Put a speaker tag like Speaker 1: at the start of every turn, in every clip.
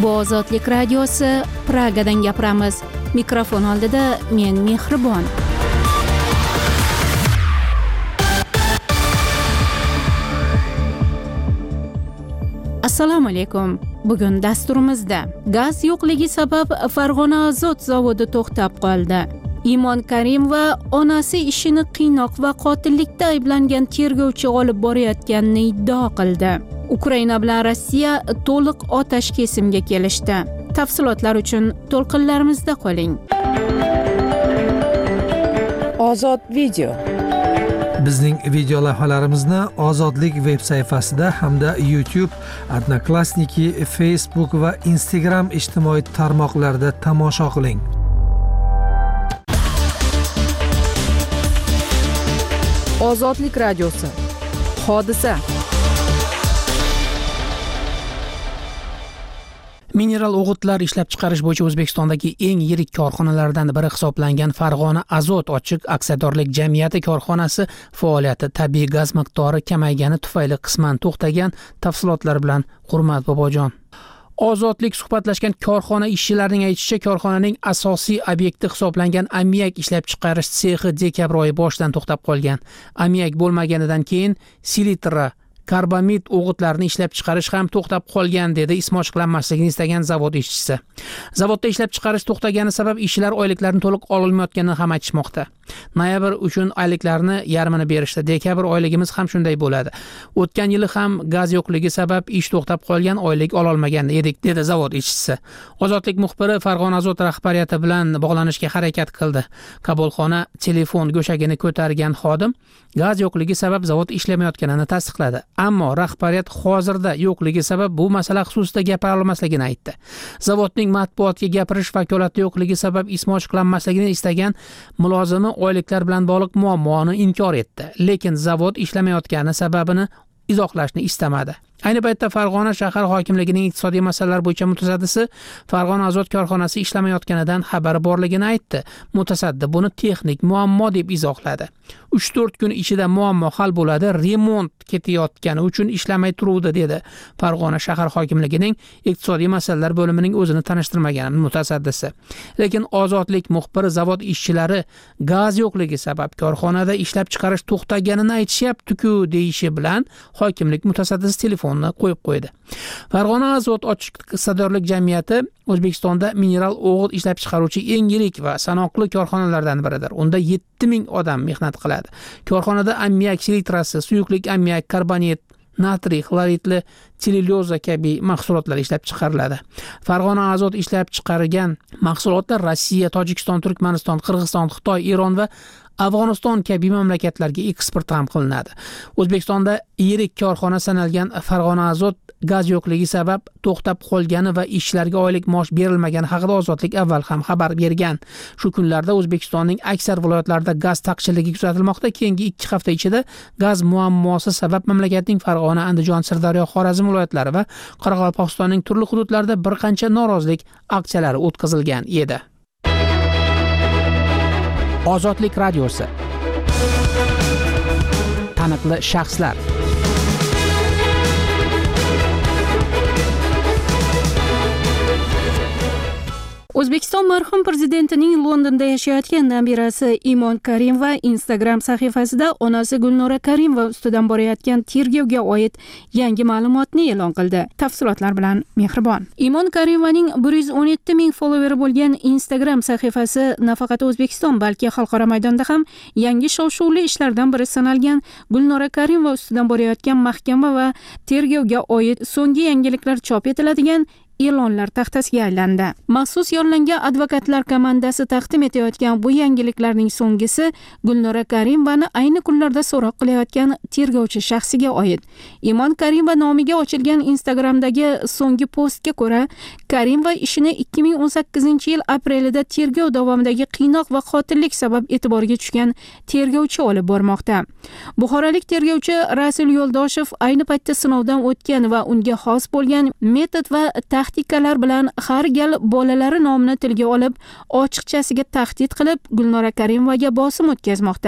Speaker 1: Bu Ozodlik radiosi, Pragadan gapiramiz. Mikrofon oldida men Mehribon. Assalomu alaykum. Bugun dasturimizda gaz yo'qligi sabab Farg'ona azot zavodi to'xtab qoldi. Imon Karimova onasi ishini qiynoq va qotillikda ayblangan tergovchi olib borayotganini iddao qildi. Ukraina bilan Rossiya to'liq otash kesimga kelishdi. Tafsilotlar uchun to'lqinlarimizda qoling.
Speaker 2: Ozod video.
Speaker 3: Bizning video lavhalarimizni Ozodlik veb sayfasida hamda YouTube, Odnoklassniki, Facebook va Instagram ijtimoiy tarmoqlarida tomosha qiling.
Speaker 2: Ozodlik radiosi. Hodisa.
Speaker 4: Mineral o'g'itlar ishlab chiqarish bo'yicha O'zbekistondagi eng yirik korxonalardan biri hisoblangan Farg'ona Azot ochiq aksiyadorlik jamiyati korxonasi faoliyati tabiiy gaz miqdori kamaygani tufayli qisman to'xtagan. Tafsilotlar bilan Hurmat Bobojon. Ozodlik suhbatlashgan korxona ishchilarining aytishicha, korxonaning asosiy obyekti hisoblangan ammiak ishlab chiqarish sexi dekabr oyi boshidan to'xtab qolgan. Ammiak bo'lmaganidan keyin selitra karbamid o'g'itlarini ishlab chiqarish ham to'xtab qolgan, dedi ismi ochiqlanmasligini istagan zavod ishchisi. Zavodda ishlab chiqarish to'xtagani sabab ishchilar oyliklarini to'liq ololmayotganini ham aytishmoqda. Noyabr uchun oyliklarni yarmini berishdi. Dekabr oyligimiz ham shunday bo'ladi. O'tgan yili ham gaz yo'qligi sabab ish to'xtab qolgan, oylik ololmagan edik, dedi zavod ishchisi. Ozodlik muxbiri Farg'ona Azot rahbariyati bilan bog'lanishga harakat qildi. Qabulxona telefon go'shagini ko'targan xodim gaz yo'qligi sabab zavod ishlamayotganini tasdiqladi. Ammo rahbariyat hozirda yo'qligi sabab bu masala xususida gapira olmasligini aytdi. Zavodning matbuotga gapirish vakolati yo'qligi sabab ismi ochiqlanmasligini istagan mulozimi oyliklar bilan bog'liq muammoni inkor etdi. Lekin zavod ishlamayotgani sababini izohlashni istamadi. Ayni paytda Farg'ona shahar hokimligining iqtisodiy masalalar bo'yicha mutasaddisi Farg'ona Azot korxonasi ishlamayotganidan xabari borligini aytdi. Mutasaddi buni texnik muammo deb izohladi. 3-4 kun ichida muammo hal bo'ladi, remont ketayotgani uchun ishlamay turuvdi, dedi Farg'ona shahar hokimligining iqtisodiy masalalar bo'limining o'zini tanishtirmagan mutasaddisi. Lekin Ozodlik muxbiri zavod ishchilari gaz yo'qligi sabab korxonada ishlab chiqarish to'xtaganini aytishyapti-ku deyishi bilan hokimlik mutasaddisi telefonni qo'yib qo'ydi. Farg'ona Azot ochiq aksiyadorlik jamiyati O'zbekistonda mineral o'g'it ishlab chiqaruvchi eng yirik va sanoqli korxonalardan biridir. Unda 7000 odam mehnat qiladi. Korxonada ammiak selitrasi, suyuqlik ammiak, karbonat, natriy xloridli sellyuloza kabi mahsulotlar ishlab chiqariladi. Farg'ona Azot ishlab chiqargan mahsulotlar Rossiya, Tojikiston, Turkmaniston, Qirg'iziston, Xitoy, Eron va Afg'oniston kabi mamlakatlarga eksport ham qilinadi. O'zbekistonda yirik korxona sanalgan Farg'ona Azot gaz yo'qligi sabab to'xtab qolgani va ishchilarga oylik maosh berilmagani haqida Ozodlik avval ham xabar bergan. Shu kunlarda O'zbekistonning aksar viloyatlarida gaz taqchilligi kuzatilmoqda. Keyingi 2 hafta ichida gaz muammosi sabab mamlakatning Farg'ona, Andijon, Sirdaryo, Xorazm viloyatlari va Qoraqalpog'istonning turli hududlarida bir qancha norozilik aksiyalari o'tkazilgan edi. Ozodlik radiosi. Taniqli shaxslar.
Speaker 1: O'zbekiston marhum prezidentining Londonda yashayotgan nabirasi Imon Karimova Instagram sahifasida onasi Gulnora Karimova ustidan borayotgan tergovga oid yangi ma'lumotni e'lon qildi. Tafsilotlar bilan Mehribon. Imon Karimovaning 117 ming followeri bo'lgan Instagram sahifasi nafaqat O'zbekiston, balki xalqaro maydonda ham yangi shov-shuvli ishlardan biri sanalgan Gulnora Karimova ustidan borayotgan mahkama va tergovga oid so'nggi yangiliklar chop etiladigan e'lonlar taxtasiga aylandi. Maxsus yo'llangan advokatlar komandasi taqdim etayotgan bu yangiliklarning so'nggisi Gulnora Karimovani ayni kunlarda so'roq qilayotgan tergovchi shaxsiga oid. Imon Karimova nomiga ochilgan Instagramdagi so'nggi postga ko'ra, Karimova ishini 2018-yil aprelida tergov davomidagi qiynoq va qotillik sabab e'tiborga tushgan tergovchi olib bormoqda. Buxorolik tergovchi Rasul Yo'ldoshev ayni paytda sinovdan o'tgan va unga xos bo'lgan metod va taktikalar bilan har gal bolalari nomini tilga olib, ochiqchasiga tahdid qilib, Gulnora Karimovaga bosim o'tkazmoqda.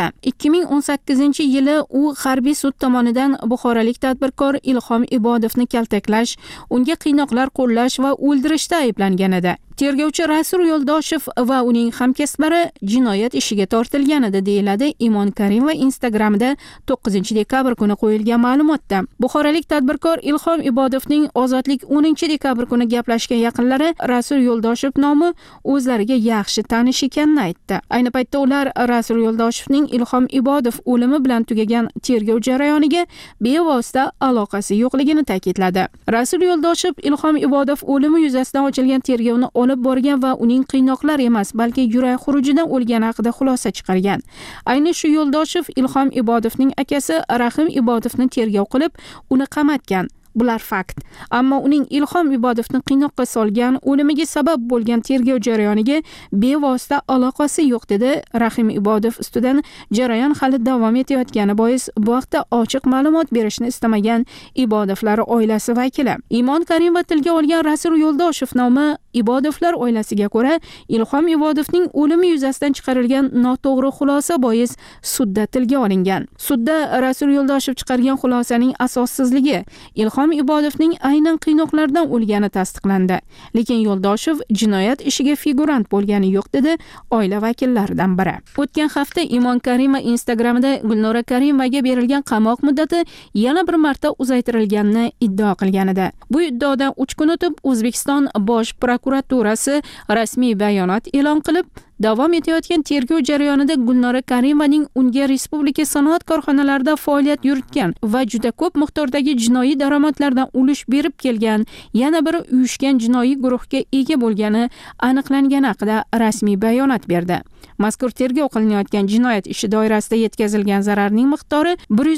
Speaker 1: 2018-yili u harbiy sud tomonidan buxorolik tadbirkor Ilhom Ibodovni kaltaklash, unga qiynoqlar qo'llash va o'ldirishda ayblangan edi. Tergovchi Rasul Yo'ldoshev va uning hamkasblari jinoyat ishiga tortilgan edi, deyiladi Imon Karimova Instagramda 9-dekabr kuni qo'yilgan ma'lumotda. Buxorolik tadbirkor Ilhom Ibodovning ozodlik 10-dekabr kuni gaplashgan yaqinlari Rasul Yo'ldoshev nomi o'zlariga yaxshi tanish ekanini aytdi. Ayni paytda ular Rasul Yo'ldoshevning Ilhom Ibodov o'limi bilan tugagan tergov jarayoniga bevosita aloqasi yo'qligini ta'kidladi. Rasul Yo'ldoshev Ilhom Ibodov o'limi yuzasidan ochilgan tergovni olib borgan va uning qiynoqlar emas, balki yurak xurujidan o'lgani haqida xulosa chiqargan. Ayni shu Yo'ldoshev Ilhom Ibodovning akasi Rahim Ibodovni tergov qilib, uni qamatgan. Bular fakt. Ammo uning Ilhom Ibodovni qiynoqqa solgan, o'limiga sabab bo'lgan tergov jarayoniga bevosita aloqasi yo'q, dedi Rahim Ibodov ustidan jarayon hali davom etayotgani bois bu haqda ochiq ma'lumot berishni istamagan Ibodovlar oilasi vakili. Imon Karimova tilga olgan Rasul Yo'ldoshev nomi Ibodovlar oilasiga ko'ra Ilhom Ibodovning o'limi yuzasidan chiqarilgan noto'g'ri xulosa bois sudda tilga olingan. Sudda Rasul Yo'ldoshev chiqargan xulosaning asossizligi, Ilhom Ibodovning aynan qiynoqlardan o'lgani tasdiqlandi. Lekin Yo'ldoshev jinoyat ishiga figurant bo'lgani yo'q, dedi oila vakillaridan biri. O'tgan hafta Imon Karimova Instagramda Gulnora Karimovaga berilgan qamoq muddati yana bir marta uzaytirilganini iddao qilgan edi. Bu iddaodan 3 kun o'tib O'zbekiston Bosh prokuraturasi rasmiy bayonot e'lon qilib, davom etayotgan tergov jarayonida Gulnora Karimovaning unga respublika sanoat korxonalarida faoliyat yuritgan va juda ko'p miqdordagi jinoiy daromadlardan ulush berib kelgan yana bir uyushgan jinoiy guruhga ega bo'lgani aniqlangani haqida rasmiy bayonot berdi. Mazkur tergov qilinayotgan jinoyat ishi doirasida yetkazilgan zararning miqdori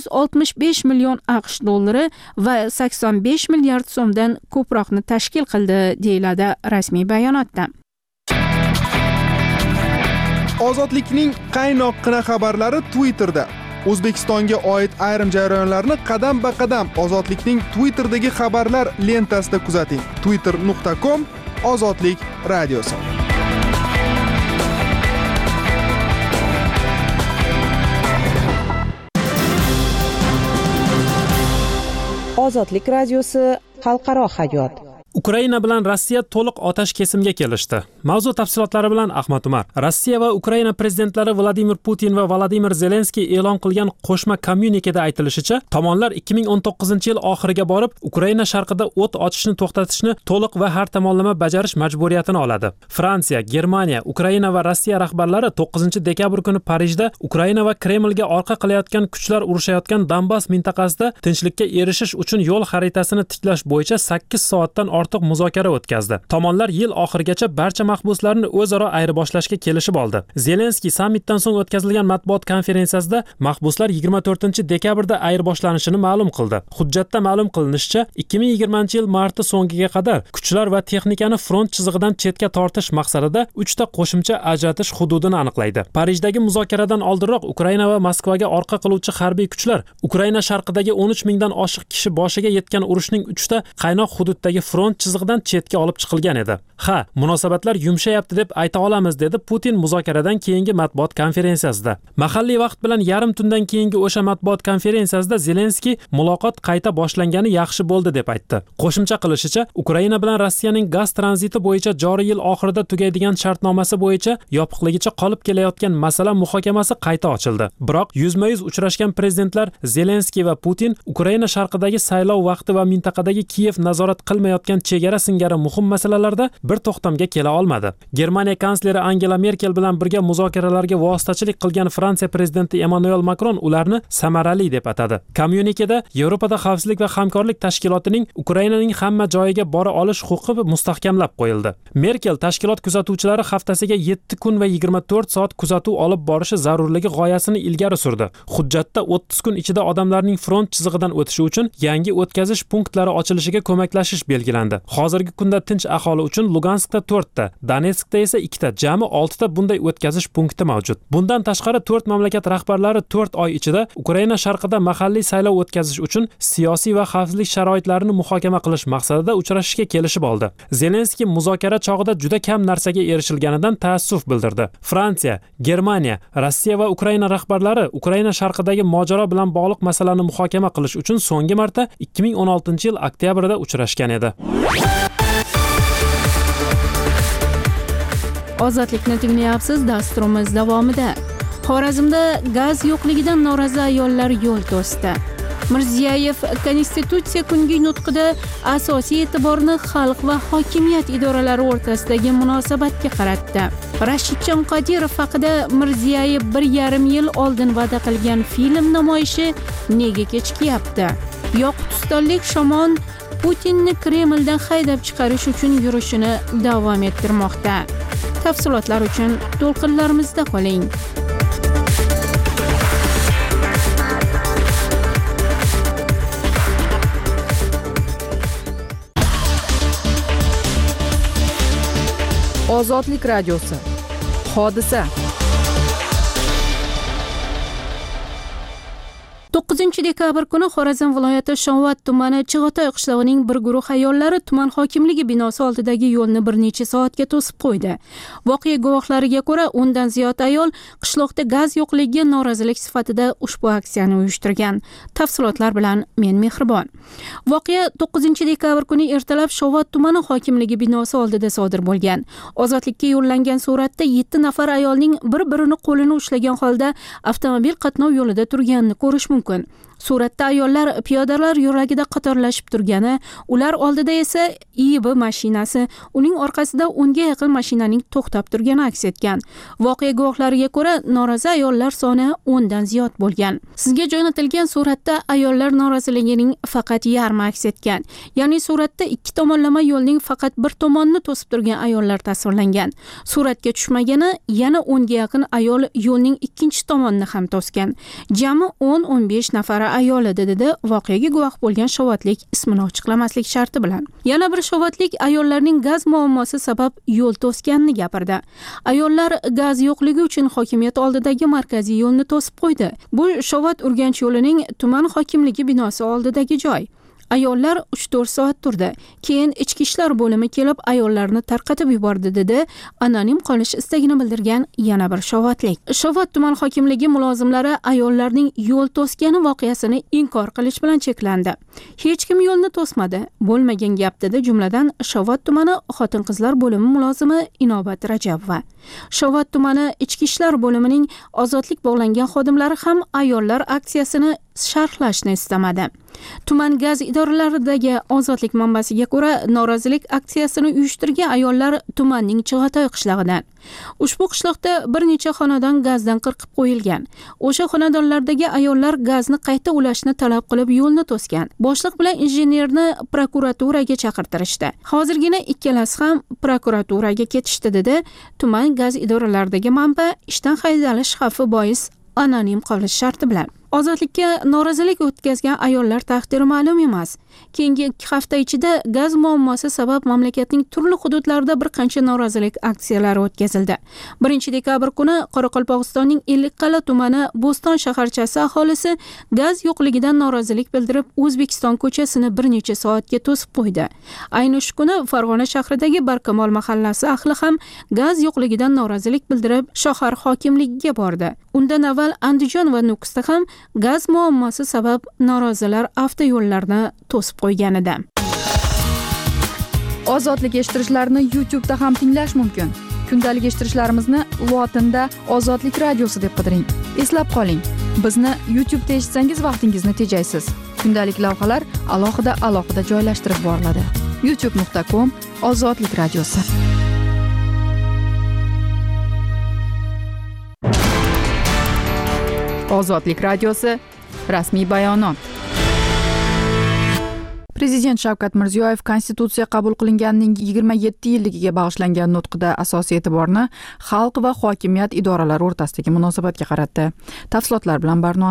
Speaker 1: 165 million AQSh dollari va 85 milliard so'mdan ko'proqni tashkil qildi, deyiladi rasmiy bayonotda.
Speaker 5: Ozodlikning qaynoqqina xabarlari Twitterda. O'zbekistonga oid ayrim jarayonlarni qadam-ba-qadam Ozodlikning Twitterdagi xabarlar lentasida kuzating. twitter.com/ozodlik radiosi.
Speaker 2: Ozodlik radiosi xalqaro hayot.
Speaker 6: Ukraina bilan Rossiya to'liq otash kesimga kelishdi. Mavzu tafsilotlari bilan Ahmad Umar. Rossiya va Ukraina prezidentlari Vladimir Putin va Vladimir Zelenskiy e'lon qilgan qo'shma kommunikeda aytilishicha, tomonlar 2019-yil oxiriga borib, Ukraina sharqida o't ochishni to'xtatishni to'liq va har tomonlama bajarish majburiyatini oladi. Fransiya, Germaniya, Ukraina va Rossiya rahbarlari 9-dekabr kuni Parijda Ukraina va Kremlga orqa qilayotgan kuchlar urushayotgan Donbass mintaqasida tinchlikka erishish uchun yo'l xaritasini tiklash bo'yicha 8 soatdan ortiq muzokara o'tkazdi. Tomonlar yil oxirigacha barcha mahbuslarni o'zaro ayirboshlashga kelishib oldi. Zelenskiy sammitdan so'ng o'tkazilgan matbuot konferensiyasida mahbuslar 24-dekabrda ayirboshlashini ma'lum qildi. Hujjatda ma'lum qilinishicha, 2020-yil marti so'ngiga qadar kuchlar va texnikani front chizig'idan chetga tortish maqsadida 3 ta qo'shimcha ajratish hududini aniqlaydi. Parijdagi muzokaradan oldinroq Ukraina va Moskvaga orqa qiluvchi harbiy kuchlar Ukraina sharqidagi 13 mingdan oshiq kishi boshiga yetgan urushning 3 ta qaynoq hududdagi front chizig'idan chetga olib chiqilgan edi. Ha, munosabatlar yumshayapti deb ayta olamiz, dedi Putin muzokaradan keyingi matbuot konferensiyasida. Mahalliy vaqt bilan yarim tundan keyingi o'sha matbuot konferensiyasida Zelenskiy muloqot qayta boshlangani yaxshi bo'ldi deb aytdi. Qo'shimcha qilishicha, Ukraina bilan Rossiyaning gaz tranziti bo'yicha joriy yil oxirida tugaydigan shartnomasi bo'yicha yopiqligicha qolib kelayotgan masala muhokamasi qayta ochildi. Biroq yuzma-yuz uchrashgan prezidentlar Zelenskiy va Putin Ukraina sharqidagi saylov vaqti va mintaqadagi Kiyev nazorat qilmayotgan chegara singari muhim masalalarda bir to'xtamga kela olmadi. Germaniya kansleri Angela Merkel bilan birga muzokaralarga vositachilik qilgan Fransiya prezidenti Emmanuel Macron ularni samarali deb atadi. Kommunikeda Yevropada xavfsizlik va hamkorlik tashkilotining Ukrainaning hamma joyiga bora olish huquqi mustahkamlab qo'yildi. Merkel tashkilot kuzatuvchilari haftasiga 7 kun va 24 soat kuzatuv olib borishi zarurligi g'oyasini ilgari surdi. Hujjatda 30 kun ichida odamlarning front chizig'idan o'tishi uchun yangi o'tkazish punktlari ochilishiga ko'maklashish belgilandi. belgilandi. Hozirgi kunda tinch aholi uchun Luganskda 4 ta, Donetskda esa 2 ta, jami 6 ta bunday o'tkazish punkti mavjud. Bundan tashqari 4 mamlakat rahbarlari 4 oy ichida Ukraina sharqida mahalliy saylov o'tkazish uchun siyosiy va xavfsizlik sharoitlarini muhokama qilish maqsadida uchrashishga kelishib oldi. Zelenskiy muzokara chog'ida juda kam narsaga erishilganidan taassuf bildirdi. Fransiya, Germaniya, Rossiya va Ukraina rahbarlari Ukraina sharqidagi mojaro bilan bog'liq masalani muhokama qilish uchun so'nggi marta 2016-yil oktyabrda uchrashgan edi.
Speaker 1: Ozodlikni tinglayapsiz. Dasturimiz davomida Xorazmda gaz yo'qligidan norozi ayollar yo'l to'sdi. Mirziyoyev Konstitutsiya kungi nutqida asosiy e'tiborni xalq va hokimiyat idoralari o'rtasidagi munosabatga qaratdi. Rashidjon Qodirov haqida Mirziyoyev 1,5 yil oldin va'da qilgan film namoyishi nega kechikyapti? Yoqutistonlik shamon Putinni Kremldan haydab chiqarish uchun yurishini davom ettirmoqda. Tafsilotlar uchun to'lqinlarimizda qoling.
Speaker 2: Ozodlik radiosi. Hodisa.
Speaker 1: 9 dekabr kuni Xorazm viloyati Shovot tumani Chig'atoy qishlog'ining bir guruh ayollari tuman hokimligi binosi oldidagi yo'lni bir necha soatga to'sib qo'ydi. Voqea guvohlariga ko'ra, 10 dan ziyod ayol qishloqda gaz yo'qligiga norozilik sifatida ushbu aksiyani uyushtirgan. Tafsilotlar bilan men Mehribon. Voqea 9 dekabr kuni ertalab Shovot tumani hokimligi binosi oldida sodir bo'lgan. Ozodlikka yo'llangan suratda 7 nafar ayolning bir-birini qo'lini ushlagan holda avtomobil qatnov yo'lida turganini ko'rish mumkin. Suratda ayollar piyodalar yo'lagida qatorlashib turgani, ular oldida esa IB mashinasi, uning orqasida 10 ga yaqin mashinaning to'xtab turgani aks etgan. Voqea guvohlariga ko'ra, norozi ayollar soni 10 dan ziyod bo'lgan. Sizga jo'natilgan suratda ayollar noroziligining faqat yarmi aks etgan. Ya'ni suratda ikki tomonlama yo'lning faqat bir tomonini to'sib turgan ayollar tasvirlangan. Suratga tushmagani yana 10 ga yaqin ayol yo'lning ikkinchi tomonini ham to'sgan. Jami 10-15 nafar ayol edi, dedi voqeaga guvoh bo'lgan shovotlik ismini ochiqlamaslik sharti bilan. Yana bir shovotlik ayollarning gaz muammosi sabab yo'l to'sganini gapirdi. Ayollar gaz yo'qligi uchun hokimiyat oldidagi markaziy yo'lni to'sib qo'ydi. Bu Shovot Urganch yo'lining tuman hokimligi binosi oldidagi joy. Ayollar 3-4 soat turdi. Keyin ichki ishlar bo'limi kelib ayollarni tarqatib yubordi, dedi anonim qolish istagini bildirgan yana bir shovotlik. Shovot tuman hokimligi mulozimlari ayollarning yo'l to'sgani voqeasini inkor qilish bilan cheklandi. Hech kim yo'lni to'smadi, bo'lmagan gap, dedi jumladan Shovot tumani xotin-qizlar bo'limi mulozimi Inobat Rajabova. Shovot tumani ichki ishlar bo'limining ozodlik bog'langan xodimlari ham ayollar aksiyasini sharhlashni istamadi. Tuman gaz idoralaridagi ozodlik manbasiga ko'ra, norozilik aksiyasini uyushtirgan ayollar tumanning Chig'atoy qishlog'idan. Ushbu qishloqda bir necha xonadon gazdan qirqib qo'yilgan. O'sha xonadonlardagi ayollar gazni qayta ulashni talab qilib yo'lni to'sgan. Boshliq bilan injenerni prokuraturaga chaqirtirishdi. Hozirgina ikkalasi ham prokuraturaga ketishdi, dedi tuman gaz idoralaridagi manba ishdan haydalish xavfi bois anonim qolish sharti bilan. Ozodlikka norozilik o'tkazgan ayollar taqdiri ma'lum emas. Keyingi 2 hafta ichida gaz muammosi sabab mamlakatning turli hududlarida bir qancha norozilik aksiyalari o'tkazildi. 1 dekabr kuni Qoraqalpog'istonning Ellikqal'a tumani Bo'ston shaharchasi aholisi gaz yo'qligidan norozilik bildirib, O'zbekiston ko'chasini bir necha soatga to'sib qo'ydi. Ayni shu kuni Farg'ona shahridagi Barkamol mahallasi ahli ham gaz yo'qligidan norozilik bildirib, shahar hokimligiga bordi. Undan avval Andijon va Nukusda ham gaz muammosi sabab norozilar avtoyo'llarni to'sib qo'ygan edi.
Speaker 7: Ozodlik eshittirishlarni YouTube'da ham tinglash mumkin. Kundalik eshittirishlarimizni lotinda Ozodlik radiosi deb qidiring. Eslab qoling, bizni YouTube'da eshitsangiz vaqtingizni tejaysiz. Kundalik lavhalar alohida joylashtirib boriladi. youtube.com/Ozodlik radiosi. Ozodlik radiosi rasmiy bayonot. Prezident Shavkat Mirziyoyev Konstitutsiya qabul qilinganining 27 yilligiga bag'ishlangan nutqida asosiy e'tiborni xalq va hokimiyat idoralari o'rtasidagi munosabatga qaratdi. Tafsilotlar bilan Barno Anvar.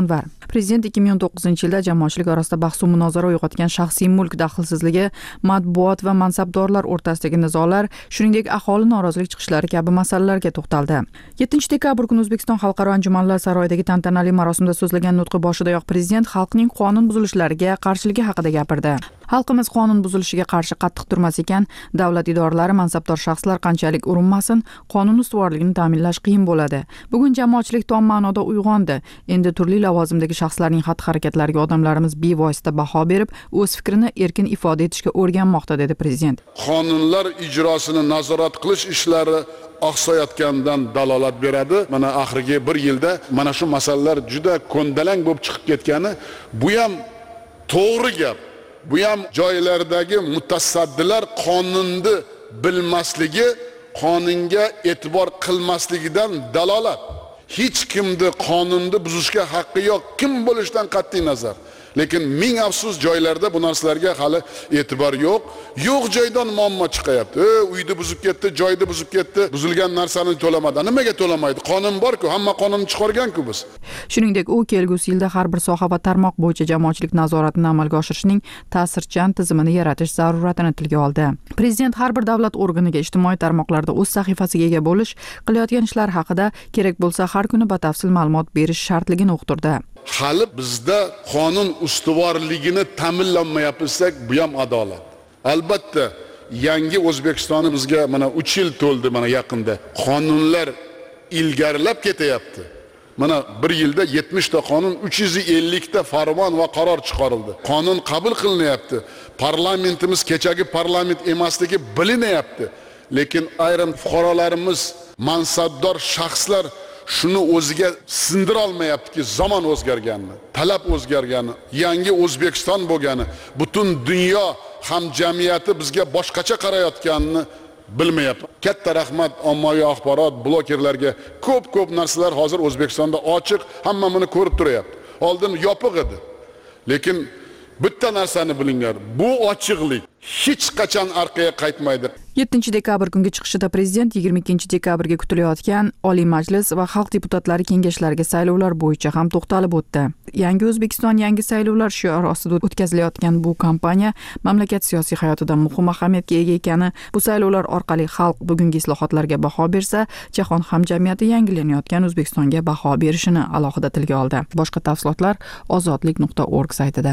Speaker 7: Prezident 2019-yilda jamoatchilik orasida bahs va munozara uyg'otgan shaxsiy mulk daxlsizligi, matbuot va mansabdorlar o'rtasidagi nizolar, shuningdek aholi norozilik chiqishlari kabi masalalarga to'xtaldi. 7-dekabr kuni O'zbekiston xalqaro anjumanlar saroyidagi tantanali marosimda so'zlagan nutqi boshidayoq prezident xalqning qonun buzilishlariga qarshiligi haqida gapirdi. Xalqimiz qonun buzilishiga qarshi qattiq turmas ekan, davlat idoralari, mansabdor shaxslar qanchalik urinmasin, qonun ustuvorligini ta'minlash qiyin bo'ladi. Bugun jamoatchilik tom ma'noda uyg'ondi. Endi turli lavozimdagi shaxslarning xatti-harakatlariga odamlarimiz bevosita baho berib, o'z fikrini erkin ifoda etishga o'rganmoqda, dedi prezident.
Speaker 8: Qonunlar ijrosini nazorat qilish ishlari oqsayotgandan dalolat beradi. Mana oxirgi 1 yilda mana shu masalalar juda ko'ndalang bo'lib chiqib ketgani, bu ham to'g'ri gap. Bu ham joylardagi mutasaddilar qonunni bilmasligi, qonunga e'tibor qilmasligidan dalolat. Hech kimni qonunni buzishga haqqi yo'q, kim bo'lishidan qat'iy nazar. Lekin ming afsus joylarda bu narsalarga hali e'tibor yo'q. Yo'q joydan muammo chiqayapti. Uyni buzib ketdi, joyni buzib ketdi, buzilgan narsani to'lamadi. Nimaga to'lamaydi? Qonun bor-ku, hamma qonunni chiqargan-ku biz.
Speaker 7: Shuningdek, u kelgusi yilda har bir soha va tarmoq bo'yicha jamoatchilik nazoratini amalga oshirishning ta'sirchan tizimini yaratish zaruratini tilga oldi. Prezident har bir davlat organiga ijtimoiy tarmoqlarda o'z sahifasiga ega bo'lish, qilayotgan ishlar haqida kerak bo'lsa har kuni batafsil ma'lumot berish shartligini uqtirdi.
Speaker 8: Hali bizda qonun ustuvorligini ta'minlamayapsak, bu ham adolat. Albatta, yangi O'zbekistonni bizga mana 3 yil to'ldi, mana yaqinda. Qonunlar ilgarilab ketyapti. Mana 1 yilda 70 ta qonun, 350 ta farmon va qaror chiqarildi. Qonun qabul qilinyapti. Parlamentimiz kechagi parlament emasligi bilinyapti. Lekin ayrim fuqarolarimiz, mansabdor shaxslar shuni o'ziga sindira olmayaptiki, zamon o'zgarganini, talab o'zgargani, yangi O'zbekiston bo'lgani, butun dunyo hamjamiyati bizga boshqacha qarayotganini bilmayapti. Katta rahmat ommaviy axborot blogerlarga. Ko'p narsalar hozir O'zbekistonda ochiq, hamma buni ko'rib turyapti. Oldin yopiq edi. Lekin bitta narsani bilinglar, bu ochiqlik hech qachon orqaga qaytmaydi.
Speaker 7: 7-dekabr kungi chiqishida prezident 22-dekabrga kutilayotgan Oliy Majlis va Xalq deputatlari kengashlariga saylovlar bo'yicha ham to'xtalib o'tdi. Yangi O'zbekiston, yangi saylovlar shiori ostida o'tkazilayotgan bu kampaniya mamlakat siyosiy hayotida muhim ahamiyatga ega ekani, bu saylovlar orqali xalq bugungi islohotlarga baho bersa, jahon hamjamiyati yangilanayotgan O'zbekistonga baho berishini alohida tilga oldi. Boshqa tafsilotlar ozodlik.org saytida.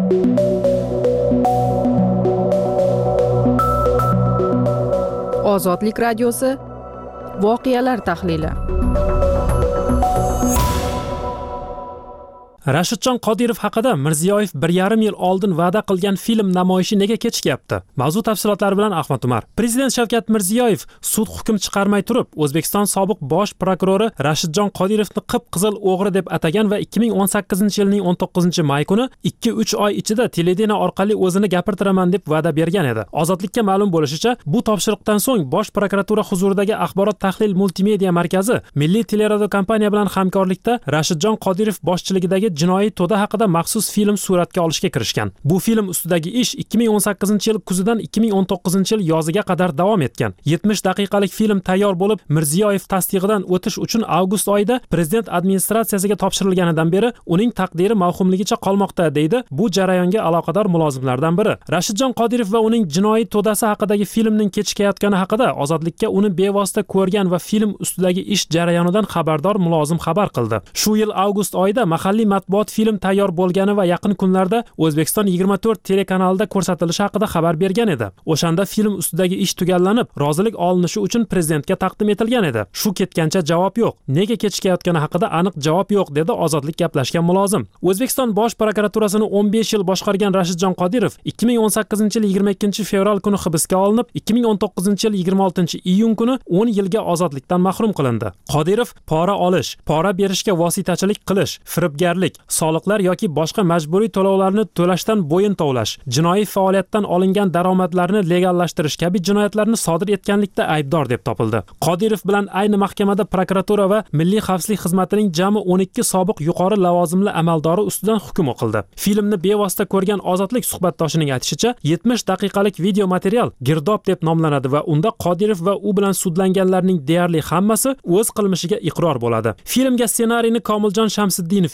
Speaker 7: Ozodlik radiosi voqealar tahlili.
Speaker 6: Rashidjon Qodirov haqida Mirziyoyev 1,5 yil oldin va'da qilgan film namoyishi nega kechikyapti? Mavzu tafsilotlari bilan Ahmad Umar. Prezident Shavkat Mirziyoyev sud hukm chiqarmay turib, O'zbekiston sobiq bosh prokurori Rashidjon Qodirovni qip-qizil o'g'ri deb atagan va 2018-yilning 19-may kuni 2-3 oy ichida televideniya orqali o'zini gapirtiraman deb va'da bergan edi. Ozodlikka ma'lum bo'lishicha, bu topshiriqdan so'ng bosh prokuratura huzuridagi axborot tahlil multimedia markazi Milliy teleradio kompaniya bilan hamkorlikda Rashidjon Qodirov boshchiligidagi jinoiy to'da haqida maxsus film suratga olishga kirishgan. Bu film ustidagi ish 2018-yil kuzidan 2019-yil yoziga qadar davom etgan. 70 daqiqalik film tayyor bo'lib, Mirziyoyev tasdig'idan o'tish uchun avgust oyida prezident administratsiyasiga topshirilganidan beri uning taqdiri mavhumligicha qolmoqda, deydi bu jarayonga aloqador mulozimlardan biri. Rashidjon Qodirov va uning jinoiy to'dasi haqidagi filmning kechikayotgani haqida Ozodlikka uni bevosita ko'rgan va film ustidagi ish jarayonidan xabardor mulozim xabar qildi. Shu yil avgust oyida mahalliy matbuot film tayyor bo'lgani va yaqin kunlarda O'zbekiston 24 telekanalida ko'rsatilishi haqida xabar bergan edi. O'shanda film ustidagi ish tugallanib, rozilik olinishi uchun prezidentga taqdim etilgan edi. Shu ketgancha javob yo'q. Nega kechikayotgani haqida aniq javob yo'q, dedi Ozodlik gaplashgan mulozim. O'zbekiston bosh prokuraturasini 15 yil boshqargan Rashidjon Qodirov 2018-yil 22-fevral kuni hibsga olinib, 2019-yil 26-iyun kuni 10 yilga ozodlikdan mahrum qilindi. Qodirov pora olish, pora berishga vositachilik qilish, firibgarlik, soliqlar yoki boshqa majburiy to'lovlarni to'lashdan bo'yin tovlash, jinoiy faoliyatdan olingan daromadlarni legallashtirish kabi jinoyatlarni sodir etganlikda aybdor deb topildi. Qodirov bilan ayni mahkamada prokuratura va Milliy xavfsizlik xizmatining jami 12 sobiq yuqori lavozimli amaldori ustidan hukm o'qildi. Filmni bevosita ko'rgan Ozodlik suhbatdoshining aytishicha, 70 daqiqalik video material Girdob deb nomlanadi va unda Qodirov va u bilan sudlanganlarning deyarli hammasi o'z qilmishiga iqror bo'ladi. Filmga ssenariyni Komiljon Shamsiddinov yozdi.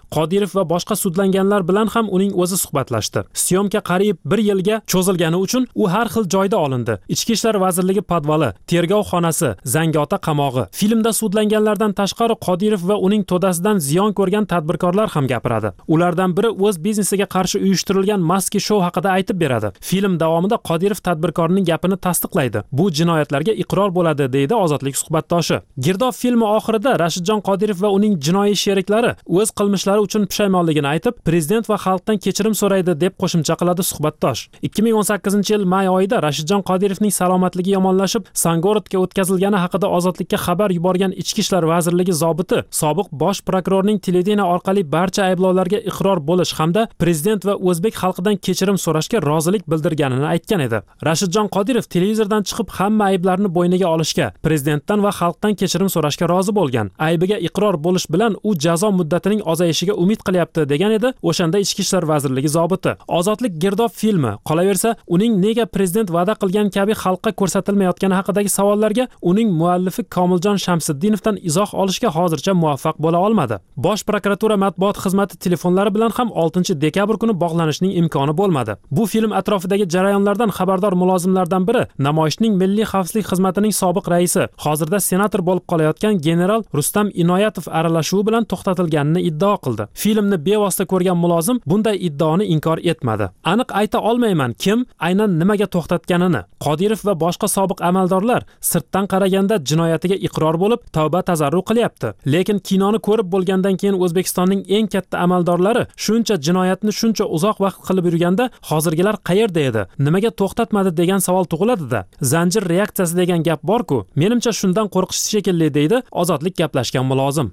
Speaker 6: Qodirov va boshqa sudlanganlar bilan ham uning o'zi suhbatlashdi. Syomka qariyb 1 yilga cho'zilgani uchun u har xil joyda olindi. Ichki ishlar vazirligi podvali, tergov xonasi, Zangiota qamog'i. Filmda sudlanganlardan tashqari Qodirov va uning to'dasidan ziyon ko'rgan tadbirkorlar ham gapiradi. Ulardan biri o'z biznesiga qarshi uyushtirilgan maski shou haqida aytib beradi. Film davomida Qodirov tadbirkorning gapini tasdiqlaydi. Bu jinoyatlarga iqror bo'ladi, deydi Ozodlik suhbatdoshi. Girdob filmi oxirida Rashidjon Qodirov va uning jinoiy sheriklari o'z qilmishlari uchun pushaymonligini aytib, prezident va xalqdan kechirim so'raydi deb qo'shimcha qiladi suhbatdosh. 2018-yil may oyida Rashidjon Qodirovning salomatligi yomonlashib, Sangorodga o'tkazilgani haqida Ozodlikka xabar yuborgan Ichki ishlar vazirligi zobiti sobiq bosh prokurorning televideniya orqali barcha ayblovlarga iqror bo'lish hamda prezident va o'zbek xalqidan kechirim so'rashga rozilik bildirganini aytgan edi. Rashidjon Qodirov televizordan chiqib hamma ayblarni bo'yniga olishga, prezidentdan va xalqdan kechirim so'rashga rozi bo'lgan. Aybiga iqror bo'lish bilan u jazo muddatining ozayishiga umid qilyapti degan edi o'shanda Ichki ishlar vazirligi zobiti. Ozodlik Girdob filmi qolaversa, uning nega prezident va'da qilgan kabi xalqqa ko'rsatilmayotgani haqidagi savollarga uning muallifi Komiljon Shamsiddinovdan izoh olishga hozircha muvaffaq bo'la olmadi. Bosh prokuratura matbuot xizmati telefonlari bilan ham 6-dekabr kuni bog'lanishning imkoni bo'lmadi. Bu film atrofidagi jarayonlardan xabardor mulozimlardan biri namoyishning Milliy xavfsizlik xizmatining sobiq raisi, hozirda senator bo'lib qolayotgan general Rustam Inoyatov aralashuvi bilan to'xtatilganini iddao qildi. Filmni bevosita ko'rgan mulozim bunday iddaoni inkor etmadi. Aniq ayta olmayman kim aynan nimaga to'xtatganini. Qodirov va boshqa sobiq amaldorlar sirtdan qaraganda jinoyatiga iqror bo'lib, tavba tazarru qilyapti. Lekin kinoni ko'rib bo'lgandan keyin O'zbekistonning eng katta amaldorlari shuncha jinoyatni shuncha uzoq vaqt qilib yurganda hozirgilar qayerda edi? Nimaga to'xtatmadi degan savol tug'iladi-da. Zanjir reaksiyasi degan gap bor-ku. Menimcha shundan qo'rqish shekilli, deydi Ozodlik gaplashgan mulozim.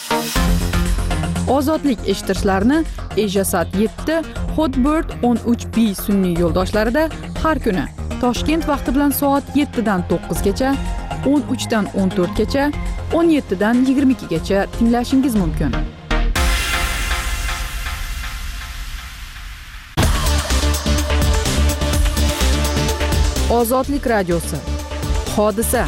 Speaker 7: Ozodlik eshittirishlarni Ejasat 7, Hotbird 13B sun'iy yo'ldoshlarida har kuni Toshkent vaqti bilan soat 7 dan 9 gacha, 13 dan 14 gacha, 17 dan 22 gacha tinglashingiz mumkin. Ozodlik radiosi. Hodisa.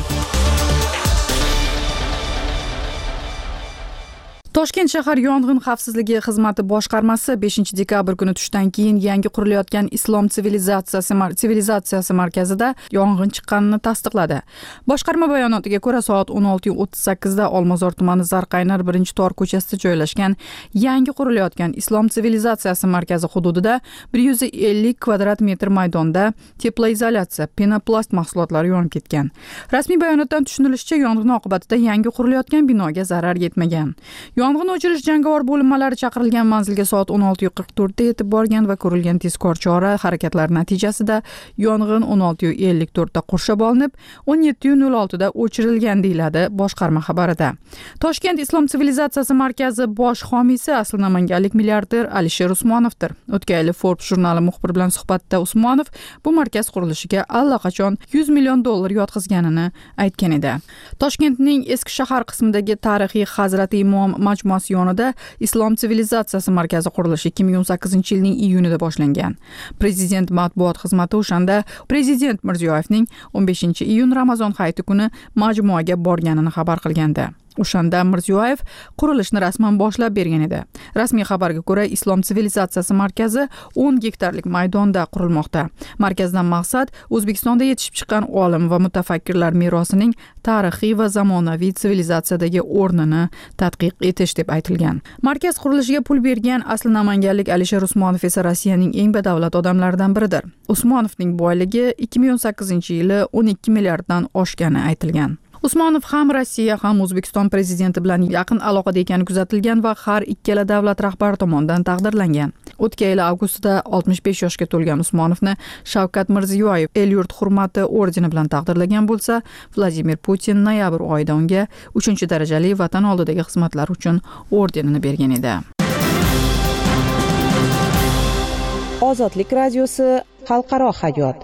Speaker 7: Toshkent shahar yong'in xavfsizligi xizmati boshqarmasi 5-dekabr kuni tushdan keyin yangi qurilayotgan Islom sivilizatsiyasi markazida yong'in chiqqanini tasdiqladi. Boshqarma bayonotiga ko'ra soat 16:38 da Olmazor tumani Zarqaynar 1-tor ko'chasida joylashgan yangi qurilayotgan Islom sivilizatsiyasi markazi hududida 150 kvadrat metr maydonda teploizolyatsiya, penoplast mahsulotlari yonib ketgan. Rasmiy bayonotdan tushunilishicha, yong'in oqibatida yangi qurilayotgan binoga zarar yetmagan. Yong'in o'chirish jangovar bo'linmalari chaqirilgan manzilga soat 16:44 da yetib borgan va ko'rilgan tezkor chora harakatlari natijasida yong'in 16:54 da qurshab olinib, 17:06 da o'chirilgan, deyiladi boshqarma xabarida. Toshkent Islom sivilizatsiyasi markazi bosh homiysi asli namanganlik milliarder Alisher Usmonovdir. O'tgan yili Forbes jurnali muxbiri bilan suhbatda Usmonov bu markaz qurilishiga allaqachon $100 million yotqizganini aytgan edi. Toshkentning eski shahar qismidagi tarixiy Hazrati Imom majmuasi yonida Islom sivilizatsiyasi markazi qurilishi 2018-yilning iyunida boshlangan. Prezident matbuot xizmati o'shanda Prezident Mirziyoyevning 15-iyun Ramazon hayiti kuni majmuaga borganini xabar qilgandi. O'shanda Mirziyoyev qurilishni rasman boshlab bergan edi. Rasmiy xabarga ko'ra, Islom sivilizatsiyasi markazi 10 gektarlik maydonda qurilmoqda. Markazdan maqsad O'zbekistonda yetishib chiqqan olim va mutafakkirlar merosining tarixiy va zamonaviy sivilizatsiyadagi o'rnini tadqiq etish deb aytilgan. Markaz qurilishiga pul bergan asli namanganlik Alisher Usmonov esa Rossiyaning eng badavlat odamlaridan biridir. Usmonovning boyligi 2018-yili 12 milliarddan oshgani aytilgan. Usmonov ham Rossiya ham O'zbekiston prezidenti bilan yaqin aloqada ekani kuzatilgan va har ikkala davlat rahbari tomonidan taqdirlangan. O'tgan yil avgustda 65 yoshga to'lgan Usmonovni Shavkat Mirziyoyev el-yurt hurmati ordeni bilan taqdirlagan bo'lsa, Vladimir Putin noyabr oyida unga 3-darajali vatan oldidagi xizmatlari uchun ordenini bergan edi.
Speaker 2: Ozodlik radiosi xalqaro hayot.